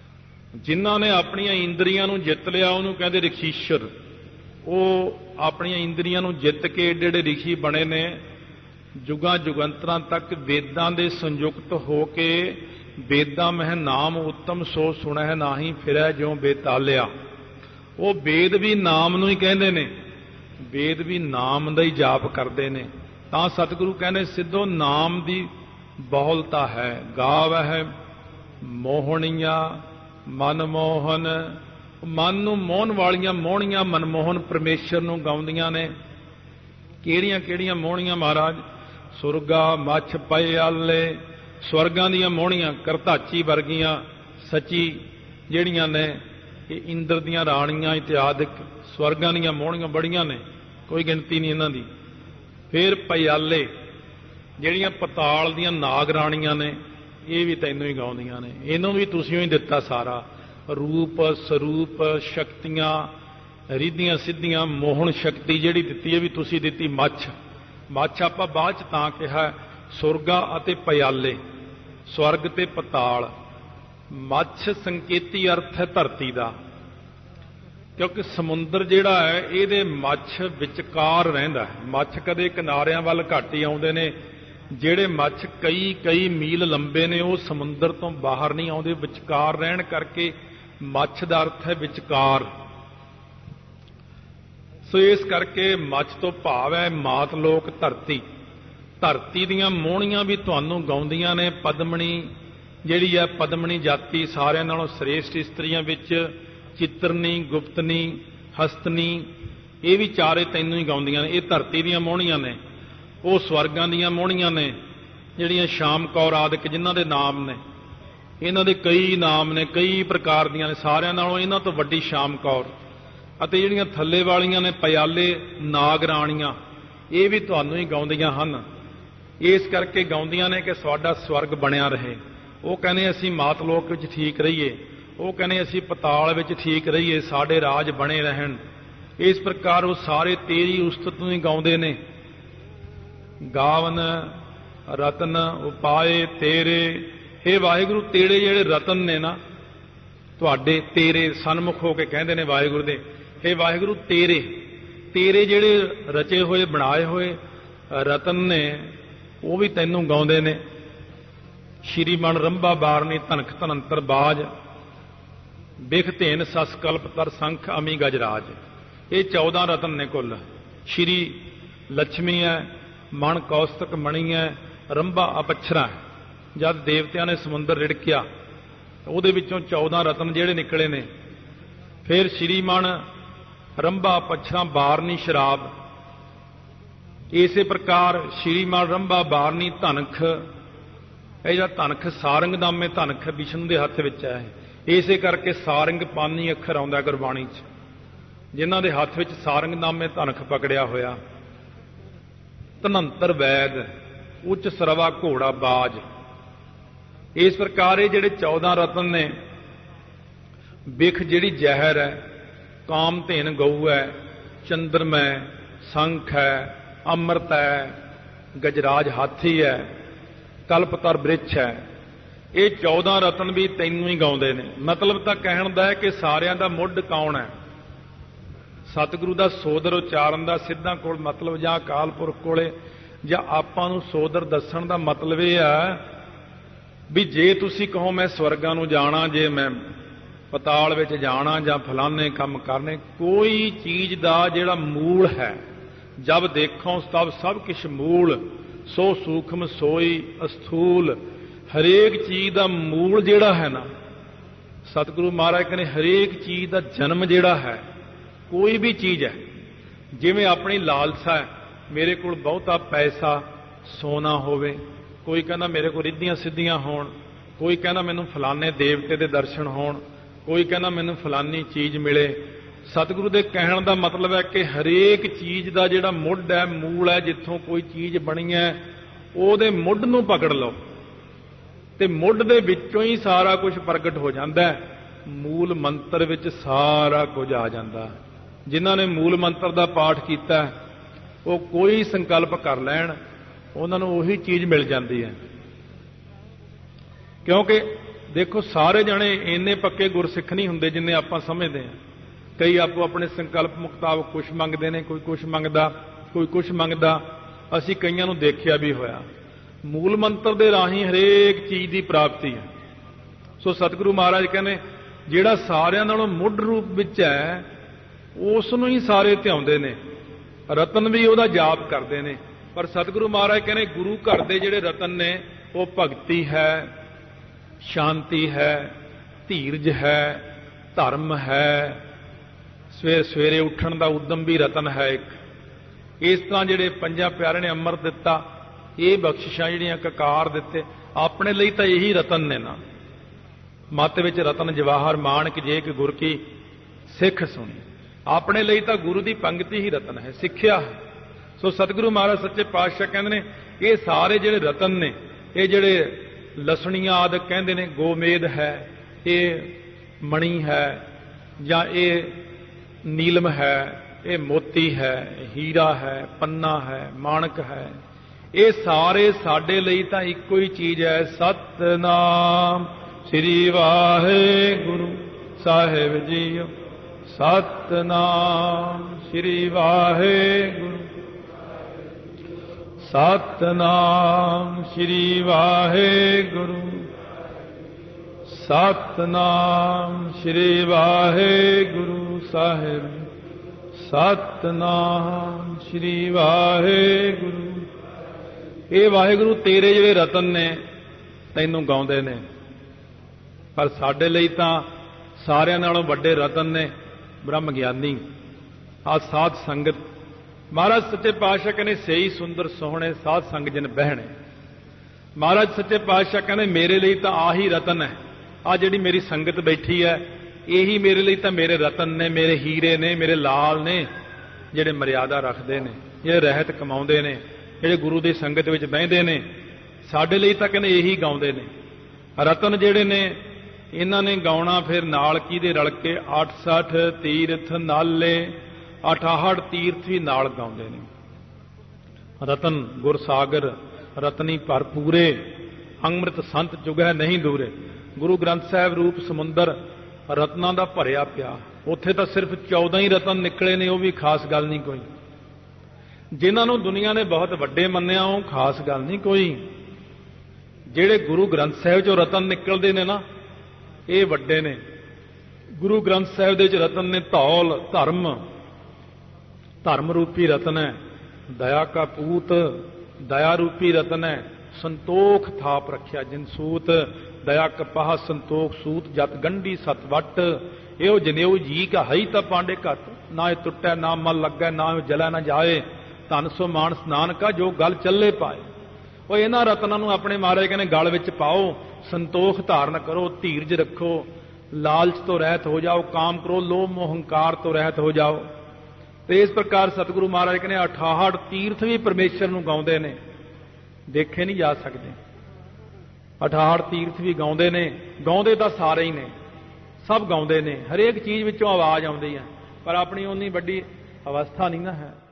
[SPEAKER 1] ਜਿਨ੍ਹਾਂ ਨੇ ਆਪਣੀਆਂ ਇੰਦਰੀਆਂ ਨੂੰ ਜਿੱਤ ਲਿਆ ਉਹਨੂੰ ਕਹਿੰਦੇ ਰਿਖੀਸ਼ਰ। ਉਹ ਆਪਣੀਆਂ ਇੰਦਰੀਆਂ ਨੂੰ ਜਿੱਤ ਕੇ ਏਡੇ ਏਡੇ ਰਿਸ਼ੀ ਬਣੇ ਨੇ, ਜੁਗਾਂ ਜੁਗੰਤਰਾਂ ਤੱਕ ਵੇਦਾਂ ਦੇ ਸੰਯੁਕਤ ਹੋ ਕੇ ਵੇਦਾਂ ਮਹਿ ਨਾਮ ਉੱਤਮ ਸੋ ਸੁਣਹਿ ਨਾਹੀ ਫਿਰੈ ਜਿਉ ਬੇਤਾਲਿਆ। ਉਹ ਵੇਦ ਵੀ ਨਾਮ ਨੂੰ ਹੀ ਕਹਿੰਦੇ ਨੇ, ਵੇਦ ਵੀ ਨਾਮ ਦਾ ਹੀ ਜਾਪ ਕਰਦੇ ਨੇ। ਤਾਂ ਸਤਿਗੁਰੂ ਕਹਿੰਦੇ ਸਿੱਧੋ ਨਾਮ ਦੀ ਬਹੁਲਤਾ ਹੈ। ਗਾਵਹਿ ਮੋਹਣੀਆਂ ਮਨਮੋਹਨ, ਮਨ ਨੂੰ ਮੋਹਣ ਵਾਲੀਆਂ ਮੋਹਣੀਆਂ ਮਨਮੋਹਨ ਪਰਮੇਸ਼ਰ ਨੂੰ ਗਾਉਂਦੀਆਂ ਨੇ। ਕਿਹੜੀਆਂ ਕਿਹੜੀਆਂ ਮੋਹਣੀਆਂ ਮਹਾਰਾਜ? ਸੁਰਗਾ ਮੱਛ ਪਏ ਆਲੇ, ਸਵਰਗਾਂ ਦੀਆਂ ਮੋਹਣੀਆਂ ਕਰਤਾਚੀ ਵਰਗੀਆਂ ਸੱਚੀ ਜਿਹੜੀਆਂ ਨੇ, ਇਹ ਇੰਦਰ ਦੀਆਂ ਰਾਣੀਆਂ ਇਤਿਆਦਿਕ ਸਵਰਗਾਂ ਦੀਆਂ ਮੋਹਣੀਆਂ ਬੜੀਆਂ ਨੇ, ਕੋਈ ਗਿਣਤੀ ਨਹੀਂ ਇਹਨਾਂ ਦੀ। ਫਿਰ ਪਿਆਲੇ ਜਿਹੜੀਆਂ ਪਤਾਲ ਦੀਆਂ ਨਾਗ ਰਾਣੀਆਂ ਨੇ, ਇਹ ਵੀ ਤੈਨੂੰ ਹੀ ਗਾਉਂਦੀਆਂ ਨੇ। ਇਹਨੂੰ ਵੀ ਤੁਸੀਂ ਹੀ ਦਿੱਤਾ ਸਾਰਾ ਰੂਪ ਸਰੂਪ ਸ਼ਕਤੀਆਂ ਰਿੱਧੀਆਂ ਸਿੱਧੀਆਂ ਮੋਹਣ ਸ਼ਕਤੀ ਜਿਹੜੀ ਦਿੱਤੀ ਹੈ ਵੀ ਤੁਸੀਂ ਦਿੱਤੀ। ਮੱਛ, ਮੱਛ ਆਪਾਂ ਬਾਅਦ ਚ ਤਾਂ ਕਿਹਾ ਸੁਰਗਾ ਅਤੇ ਪਿਆਲੇ, ਸਵਰਗ ਤੇ ਪਤਾਲ। ਮੱਛ ਸੰਕੇਤੀ ਅਰਥ ਹੈ ਧਰਤੀ ਦਾ, ਕਿਉਂਕਿ ਸਮੁੰਦਰ ਜਿਹੜਾ ਹੈ ਇਹਦੇ ਮੱਛ ਵਿਚਕਾਰ ਰਹਿੰਦਾ ਹੈ। ਮੱਛ ਕਦੇ ਕਿਨਾਰਿਆਂ ਵੱਲ ਘੱਟ ਹੀ ਆਉਂਦੇ ਨੇ। ਜਿਹੜੇ ਮੱਛ ਕਈ ਕਈ ਮੀਲ ਲੰਬੇ ਨੇ ਉਹ ਸਮੁੰਦਰ ਤੋਂ ਬਾਹਰ ਨਹੀਂ ਆਉਂਦੇ, ਵਿਚਕਾਰ ਰਹਿਣ ਕਰਕੇ ਮੱਛ ਦਾ ਅਰਥ ਹੈ ਵਿਚਕਾਰ। ਸੋ ਇਸ ਕਰਕੇ ਮੱਛ ਤੋਂ ਭਾਵ ਹੈ ਮਾਤ ਲੋਕ ਧਰਤੀ। ਧਰਤੀ ਦੀਆਂ ਮੋਹਣੀਆਂ ਵੀ ਤੁਹਾਨੂੰ ਗਾਉਂਦੀਆਂ ਨੇ। ਪਦਮਣੀ ਜਿਹੜੀ ਹੈ ਪਦਮਣੀ ਜਾਤੀ ਸਾਰਿਆਂ ਨਾਲੋਂ ਸ੍ਰੇਸ਼ਟ ਇਸਤਰੀਆਂ ਵਿੱਚ ਚਿੱਤਰਨੀ, ਗੁਪਤਨੀ, ਹਸਤਨੀ, ਇਹ ਵੀ ਚਾਰੇ ਤੈਨੂੰ ਹੀ ਗਾਉਂਦੀਆਂ ਨੇ। ਇਹ ਧਰਤੀ ਦੀਆਂ ਮੋਹਣੀਆਂ ਨੇ। ਉਹ ਸਵਰਗਾਂ ਦੀਆਂ ਮੋਹਣੀਆਂ ਨੇ ਜਿਹੜੀਆਂ ਸ਼ਾਮ ਕੌਰ ਆਦਿਕ ਜਿਨ੍ਹਾਂ ਦੇ ਨਾਮ ਨੇ। ਇਹਨਾਂ ਦੇ ਕਈ ਨਾਮ ਨੇ, ਕਈ ਪ੍ਰਕਾਰ ਦੀਆਂ ਨੇ। ਸਾਰਿਆਂ ਨਾਲੋਂ ਇਹਨਾਂ ਤੋਂ ਵੱਡੀ ਸ਼ਾਮ ਕੌਰ। ਅਤੇ ਜਿਹੜੀਆਂ ਥੱਲੇ ਵਾਲੀਆਂ ਨੇ ਪਿਆਲੇ ਨਾਗ ਰਾਣੀਆਂ, ਇਹ ਵੀ ਤੁਹਾਨੂੰ ਹੀ ਗਾਉਂਦੀਆਂ ਹਨ। ਇਸ ਕਰਕੇ ਗਾਉਂਦੀਆਂ ਨੇ ਕਿ ਸਾਡਾ ਸਵਰਗ ਬਣਿਆ ਰਹੇ। ਉਹ ਕਹਿੰਦੇ ਅਸੀਂ ਮਾਤ ਲੋਕ ਵਿੱਚ ਠੀਕ ਰਹੀਏ, ਉਹ ਕਹਿੰਦੇ ਅਸੀਂ ਪਤਾਲ ਵਿੱਚ ਠੀਕ ਰਹੀਏ, ਸਾਡੇ ਰਾਜ ਬਣੇ ਰਹਿਣ। ਇਸ ਪ੍ਰਕਾਰ ਉਹ ਸਾਰੇ ਤੇਰੀ ਉਸਤਤ ਨੂੰ ਹੀ ਗਾਉਂਦੇ ਨੇ। ਗਾਵਨ ਰਤਨ ਉਪਾਏ ਤੇਰੇ, ਹੇ ਵਾਹਿਗੁਰੂ ਤੇਰੇ ਜਿਹੜੇ ਰਤਨ ਨੇ ਨਾ ਤੁਹਾਡੇ, ਤੇਰੇ ਸਨਮੁਖ ਹੋ ਕੇ ਕਹਿੰਦੇ ਨੇ ਵਾਹਿਗੁਰੂ ਦੇ, ਹੇ ਵਾਹਿਗੁਰੂ ਤੇਰੇ, ਤੇਰੇ ਜਿਹੜੇ ਰਚੇ ਹੋਏ ਬਣਾਏ ਹੋਏ ਰਤਨ ਨੇ ਉਹ ਵੀ ਤੈਨੂੰ ਗਾਉਂਦੇ ਨੇ। ਸ਼੍ਰੀ ਮਨ ਰੰਭਾ ਬਾਰਨੀ ਧਨਖ ਧਨੰਤਰ ਬਾਜ, ਬਿਖ ਧੇਨ ਸਸ ਕਲਪ ਤਰ ਸੰਖ ਅਮੀ ਗਜਰਾਜ। ਇਹ 14 ਰਤਨ ਨੇ ਕੁੱਲ। ਸ਼੍ਰੀ ਲక్ష్ਮੀ ਹੈ, ਮਣ ਕੌਸਤਕ ਮਣੀ ਹੈ, ਰੰਭਾ ਅਪਛਰਾ। ਜਦ ਦੇਵਤਿਆਂ ਨੇ ਸਮੁੰਦਰ ਰਿੜਕਿਆ ਉਹਦੇ ਵਿੱਚੋਂ 14 ਰਤਨ ਜਿਹੜੇ ਨਿਕਲੇ ਨੇ। ਫਿਰ ਸ਼੍ਰੀਮਣ ਰੰਭਾ ਅਪਛਰਾ ਬਾਰਨੀ ਸ਼ਰਾਬ। ਇਸੇ ਪ੍ਰਕਾਰ ਸ਼੍ਰੀਮਣ ਰੰਭਾ ਬਾਰਨੀ ਧਨਖ, ਇਹ ਜਿਹੜਾ ਧਨਖ ਸਾਰੰਗ ਨਾਮੇ ਧਨਖ ਵਿਸ਼ਨੂੰ ਦੇ ਹੱਥ ਵਿੱਚ ਹੈ। ਇਸੇ ਕਰਕੇ ਸਾਰੰਗ ਪਾਨੀ ਅੱਖਰ ਆਉਂਦਾ ਗੁਰਬਾਣੀ 'ਚ, ਜਿਨ੍ਹਾਂ ਦੇ ਹੱਥ ਵਿੱਚ ਸਾਰੰਗ ਨਾਮੇ ਧਨਖ ਪਕੜਿਆ ਹੋਇਆ। ਧਨੰਤਰ ਵੈਦ, ਉੱਚ ਸਰਵਾ ਘੋੜਾ ਬਾਜ। ਇਸ ਪ੍ਰਕਾਰ ਇਹ ਜਿਹੜੇ 14 ਰਤਨ ਨੇ। ਬਿਖ ਜਿਹੜੀ ਜ਼ਹਿਰ ਹੈ, ਕਾਮਧੇਨ ਗਊ ਹੈ, ਚੰਦਰਮੈ, ਸੰਖ ਹੈ, ਅੰਮ੍ਰਿਤ ਹੈ, ਗਜਰਾਜ ਹਾਥੀ ਹੈ, ਕਲਪਤਰ ਬ੍ਰਿਛ ਹੈ। ਇਹ 14 ਰਤਨ ਵੀ ਤੈਨੂੰ ਹੀ ਗਾਉਂਦੇ ਨੇ। ਮਤਲਬ ਤਾਂ ਕਹਿਣ ਦਾ ਹੈ ਕਿ ਸਾਰਿਆਂ ਦਾ ਮੁੱਢ ਕੌਣ ਹੈ? ਸਤਿਗੁਰੂ ਦਾ ਸੋਦਰ ਉਚਾਰਨ ਦਾ ਸਿੱਧਾ ਕੋਲ ਮਤਲਬ ਜਾਂ ਅਕਾਲ ਪੁਰਖ ਕੋਲੇ ਜਾਂ ਆਪਾਂ ਨੂੰ ਸੋਦਰ ਦੱਸਣ ਦਾ ਮਤਲਬ ਇਹ ਆ ਵੀ ਜੇ ਤੁਸੀਂ ਕਹੋ ਮੈਂ ਸਵਰਗਾਂ ਨੂੰ ਜਾਣਾ, ਜੇ ਮੈਂ ਪਤਾਲ ਵਿੱਚ ਜਾਣਾ ਜਾਂ ਫਲਾਣੇ ਕੰਮ ਕਰਨੇ, ਕੋਈ ਚੀਜ਼ ਦਾ ਜਿਹੜਾ ਮੂਲ ਹੈ, ਜਬ ਦੇਖੋ ਤਬ ਸਭ ਕਿਛ ਮੂਲ, ਸੋ ਸੂਖਮ ਸੋਈ ਅਸਥੂਲ। ਹਰੇਕ ਚੀਜ਼ ਦਾ ਮੂਲ ਜਿਹੜਾ ਹੈ ਨਾ, ਸਤਿਗੁਰੂ ਮਹਾਰਾਜ ਕਹਿੰਦੇ ਹਰੇਕ ਚੀਜ਼ ਦਾ ਜਨਮ ਜਿਹੜਾ ਹੈ, ਕੋਈ ਵੀ ਚੀਜ਼ ਹੈ, ਜਿਵੇਂ ਆਪਣੀ ਲਾਲਸਾ ਹੈ, ਮੇਰੇ ਕੋਲ ਬਹੁਤਾ ਪੈਸਾ ਸੋਨਾ ਹੋਵੇ, ਕੋਈ ਕਹਿੰਦਾ ਮੇਰੇ ਕੋਲ ਰਿੱਧੀਆਂ ਸਿੱਧੀਆਂ ਹੋਣ, ਕੋਈ ਕਹਿੰਦਾ ਮੈਨੂੰ ਫਲਾਣੇ ਦੇਵਤੇ ਦੇ ਦਰਸ਼ਨ ਹੋਣ, ਕੋਈ ਕਹਿੰਦਾ ਮੈਨੂੰ ਫਲਾਨੀ ਚੀਜ਼ ਮਿਲੇ। ਸਤਿਗੁਰੂ ਦੇ ਕਹਿਣ ਦਾ ਮਤਲਬ ਹੈ ਕਿ ਹਰੇਕ ਚੀਜ਼ ਦਾ ਜਿਹੜਾ ਮੁੱਢ ਹੈ, ਮੂਲ ਹੈ, ਜਿੱਥੋਂ ਕੋਈ ਚੀਜ਼ ਬਣੀ ਹੈ, ਉਹਦੇ ਮੁੱਢ ਨੂੰ ਪਕੜ ਲਓ ਤੇ ਮੁੱਢ ਦੇ ਵਿੱਚੋਂ ਹੀ ਸਾਰਾ ਕੁਝ ਪ੍ਰਗਟ ਹੋ ਜਾਂਦਾ ਹੈ। ਮੂਲ ਮੰਤਰ ਵਿੱਚ ਸਾਰਾ ਕੁਝ ਆ ਜਾਂਦਾ। ਜਿਨ੍ਹਾਂ ਨੇ ਮੂਲ ਮੰਤਰ ਦਾ ਪਾਠ ਕੀਤਾ ਉਹ ਕੋਈ ਸੰਕਲਪ ਕਰ ਲੈਣ, ਉਹਨਾਂ ਨੂੰ ਉਹੀ ਚੀਜ਼ ਮਿਲ ਜਾਂਦੀ ਹੈ। ਕਿਉਂਕਿ ਦੇਖੋ ਸਾਰੇ ਜਣੇ ਇੰਨੇ ਪੱਕੇ ਗੁਰਸਿੱਖ ਨਹੀਂ ਹੁੰਦੇ ਜਿੰਨੇ ਆਪਾਂ ਸਮਝਦੇ ਹਾਂ। ਕਈ ਆਪੋ ਆਪਣੇ ਸੰਕਲਪ ਮੁਤਾਬਕ ਕੁਛ ਮੰਗਦੇ ਨੇ, ਕੋਈ ਕੁਛ ਮੰਗਦਾ, ਕੋਈ ਕੁਛ ਮੰਗਦਾ। ਅਸੀਂ ਕਈਆਂ ਨੂੰ ਦੇਖਿਆ ਵੀ ਹੋਇਆ। ਮੂਲ ਮੰਤਰ ਦੇ ਰਾਹੀਂ ਹਰੇਕ ਚੀਜ਼ ਦੀ ਪ੍ਰਾਪਤੀ ਹੈ। ਸੋ ਸਤਿਗੁਰੂ ਮਹਾਰਾਜ ਕਹਿੰਦੇ ਜਿਹੜਾ ਸਾਰਿਆਂ ਨਾਲੋਂ ਮੁੱਢ ਰੂਪ ਵਿੱਚ ਹੈ ਉਸ ਨੂੰ ਹੀ ਸਾਰੇ ਧਿਆਉਂਦੇ ਨੇ। ਰਤਨ ਵੀ ਉਹਦਾ ਜਾਪ ਕਰਦੇ ਨੇ। ਪਰ ਸਤਿਗੁਰੂ ਮਹਾਰਾਜ ਕਹਿੰਦੇ ਗੁਰੂ ਘਰ ਦੇ ਜਿਹੜੇ ਰਤਨ ਨੇ ਉਹ ਭਗਤੀ ਹੈ, ਸ਼ਾਂਤੀ ਹੈ, ਧੀਰਜ ਹੈ, ਧਰਮ ਹੈ, ਸਵੇਰੇ ਉੱਠਣ ਦਾ ਉਦਮ ਵੀ ਰਤਨ ਹੈ ਇੱਕ। ਇਸ ਤਰ੍ਹਾਂ ਜਿਹੜੇ ਪੰਜਾਂ ਪਿਆਰਿਆਂ ਨੇ ਅੰਮ੍ਰਿਤ ਦਿੱਤਾ, ਇਹ ਬਖਸ਼ਿਸ਼ਾਂ ਜਿਹੜੀਆਂ ਕਕਾਰ ਦਿੱਤੇ, ਆਪਣੇ ਲਈ ਤਾਂ ਇਹੀ ਰਤਨ ਨੇ ਨਾ। ਮੱਤ ਵਿੱਚ ਰਤਨ ਜਵਾਹਰ ਮਾਣਕ ਜੇ ਕਿ ਗੁਰ ਕੀ ਸਿੱਖ ਸੁਣੀ। ਆਪਣੇ ਲਈ ਤਾਂ ਗੁਰੂ ਦੀ ਪੰਗਤੀ ਹੀ ਰਤਨ ਹੈ, ਸਿੱਖਿਆ ਹੈ। ਸੋ ਸਤਿਗੁਰੂ ਮਹਾਰਾਜ ਸੱਚੇ ਪਾਤਸ਼ਾਹ ਕਹਿੰਦੇ ਨੇ ਇਹ ਸਾਰੇ ਜਿਹੜੇ ਰਤਨ ਨੇ, ਇਹ ਜਿਹੜੇ ਲਸਣੀਆਂ ਆਦਿਕ ਕਹਿੰਦੇ ਨੇ, ਗੋਮੇਦ ਹੈ, ਇਹ ਮਣੀ ਹੈ, ਜਾਂ ਇਹ ਨੀਲਮ ਹੈ, ਇਹ ਮੋਤੀ ਹੈ, ਹੀਰਾ ਹੈ, ਪੰਨਾ ਹੈ, ਮਾਣਕ ਹੈ, ਇਹ ਸਾਰੇ ਸਾਡੇ ਲਈ ਤਾਂ ਇੱਕੋ ਹੀ ਚੀਜ਼ ਹੈ। ਸਤਿਨਾਮ ਸ੍ਰੀ ਵਾਹਿਗੁਰੂ ਸਾਹਿਬ ਜੀਓ। ਸਤਿਨਾਮ ਸ੍ਰੀ ਵਾਹਿਗੁਰੂ। ਸਤਿਨਾਮ ਸ੍ਰੀ ਵਾਹਿਗੁਰੂ। ਸਤਿਨਾਮ ਸ੍ਰੀ ਵਾਹਿਗੁਰੂ ਸਾਹਿਬ। ਸਤਿਨਾਮ ਸ੍ਰੀ ਵਾਹਿਗੁਰੂ। ਇਹ ਵਾਹਿਗੁਰੂ ਤੇਰੇ ਜਿਹੜੇ ਰਤਨ ਨੇ ਤੈਨੂੰ ਗਾਉਂਦੇ ਨੇ। ਪਰ ਸਾਡੇ ਲਈ ਤਾਂ ਸਾਰਿਆਂ ਨਾਲੋਂ ਵੱਡੇ ਰਤਨ ਨੇ ਬ੍ਰਹਮ ਗਿਆਨੀ, ਆ ਸਾਧ ਸੰਗਤ। ਮਹਾਰਾਜ ਸੱਚੇ ਪਾਤਸ਼ਾਹ ਕਹਿੰਦੇ ਸਹੀ ਸੁੰਦਰ ਸੋਹਣੇ ਸਾਧ ਸੰਗ ਜਿਨ ਬਹਿਣੇ। ਮਹਾਰਾਜ ਸੱਚੇ ਪਾਤਸ਼ਾਹ ਕਹਿੰਦੇ ਮੇਰੇ ਲਈ ਤਾਂ ਆਹੀ ਰਤਨ ਹੈ। ਆ ਜਿਹੜੀ ਮੇਰੀ ਸੰਗਤ ਬੈਠੀ ਹੈ ਇਹੀ ਮੇਰੇ ਲਈ ਤਾਂ ਮੇਰੇ ਰਤਨ ਨੇ, ਮੇਰੇ ਹੀਰੇ ਨੇ, ਮੇਰੇ ਲਾਲ ਨੇ, ਜਿਹੜੇ ਮਰਿਆਦਾ ਰੱਖਦੇ ਨੇ, ਜਿਹੜੇ ਰਹਿਤ ਕਮਾਉਂਦੇ ਨੇ, ਜਿਹੜੇ ਗੁਰੂ ਦੀ ਸੰਗਤ ਵਿੱਚ ਬਹਿੰਦੇ ਨੇ। ਸਾਡੇ ਲਈ ਤਾਂ ਕਹਿੰਦੇ ਇਹੀ ਗਾਉਂਦੇ ਨੇ। ਰਤਨ ਜਿਹੜੇ ਨੇ ਇਹਨਾਂ ਨੇ ਗਾਉਣਾ ਫਿਰ ਨਾਲ ਕਿਹਦੇ ਰਲ ਕੇ 68 ਤੀਰਥ ਨਾਲੇ, 68 ਤੀਰਥ ਵੀ ਨਾਲ ਗਾਉਂਦੇ ਨੇ। ਰਤਨ ਗੁਰਸਾਗਰ ਰਤਨੀ ਭਰਪੂਰੇ, ਅੰਮ੍ਰਿਤ ਸੰਤ ਜੁਗਹਿ ਨਹੀਂ ਦੂਰੇ। ਗੁਰੂ ਗ੍ਰੰਥ ਸਾਹਿਬ ਰੂਪ ਸਮੁੰਦਰ ਰਤਨਾਂ ਦਾ ਭਰਿਆ ਪਿਆ। ਉੱਥੇ ਤਾਂ ਸਿਰਫ 14 ਹੀ ਰਤਨ ਨਿਕਲੇ ਨੇ, ਉਹ ਵੀ ਖਾਸ ਗੱਲ ਨਹੀਂ ਕੋਈ। ਜਿਨ੍ਹਾਂ ਨੂੰ ਦੁਨੀਆ ਨੇ ਬਹੁਤ ਵੱਡੇ ਮੰਨਿਆ ਉਹ ਖਾਸ ਗੱਲ ਨਹੀਂ ਕੋਈ। ਜਿਹੜੇ ਗੁਰੂ ਗ੍ਰੰਥ ਸਾਹਿਬ ਚੋਂ ਰਤਨ ਨਿਕਲਦੇ ਨੇ ਨਾ ਇਹ ਵੱਡੇ ਨੇ। ਗੁਰੂ ਗ੍ਰੰਥ ਸਾਹਿਬ ਦੇ ਵਿੱਚ ਰਤਨ ਨੇ ਧੌਲ, ਧਰਮ, ਧਰਮ ਰੂਪੀ ਰਤਨ ਹੈ। ਦਇਆ ਕਾ ਪੂਤ, ਦਇਆ ਰੂਪੀ ਰਤਨ ਹੈ। ਸੰਤੋਖ ਥਾਪ ਰੱਖਿਆ ਜਿਨ ਸੂਤ, ਦਇਆ ਕਪਾਹ ਸੰਤੋਖ ਸੂਤ, ਜਤ ਗੰਢੀ ਸਤ ਵੱਟ। ਇਹੋ ਜਨੇਊ ਜੀ ਕਾ ਹਈ ਤਾਂ ਪਾਂਡੇ ਘੱਟ, ਨਾ ਇਹ ਟੁੱਟੈ ਨਾ ਮਲ ਲੱਗੈ, ਨਾ ਇਹ ਜਲੈ ਨਾ ਜਾਏ। ਧਨ ਸੋ ਮਾਨਸ ਨਾਨਕਾ ਜੋ ਗਲ ਚੱਲੇ ਪਾਏ। ਉਹ ਇਹਨਾਂ ਰਤਨਾਂ ਨੂੰ ਆਪਣੇ ਮਹਾਰਾਜ ਕਹਿੰਦੇ ਗਲ ਵਿੱਚ ਪਾਓ, ਸੰਤੋਖ ਧਾਰਨ ਕਰੋ, ਧੀਰਜ ਰੱਖੋ, ਲਾਲਚ ਤੋਂ ਰਹਿਤ ਹੋ ਜਾਓ, ਕਾਮ ਕ੍ਰੋਧ ਲੋਭ ਮੋਹ ਹੰਕਾਰ ਤੋਂ ਰਹਿਤ ਹੋ ਜਾਓ। ਤੇ ਇਸ ਪ੍ਰਕਾਰ ਸਤਿਗੁਰੂ ਮਹਾਰਾਜ ਕਹਿੰਦੇ 68 ਤੀਰਥ ਵੀ ਪਰਮੇਸ਼ਰ ਨੂੰ ਗਾਉਂਦੇ ਨੇ, ਦੇਖੇ ਨਹੀਂ ਜਾ ਸਕਦੇ। 68 ਤੀਰਥ ਵੀ ਗਾਉਂਦੇ ਨੇ। ਗਾਉਂਦੇ ਤਾਂ ਸਾਰੇ ਹੀ ਨੇ, ਸਭ ਗਾਉਂਦੇ ਨੇ। ਹਰੇਕ ਚੀਜ਼ ਵਿੱਚੋਂ ਆਵਾਜ਼ ਆਉਂਦੀ ਹੈ, ਪਰ ਆਪਣੀ ਉਨੀ ਵੱਡੀ ਅਵਸਥਾ ਨਹੀਂ ਨਾ ਹੈ।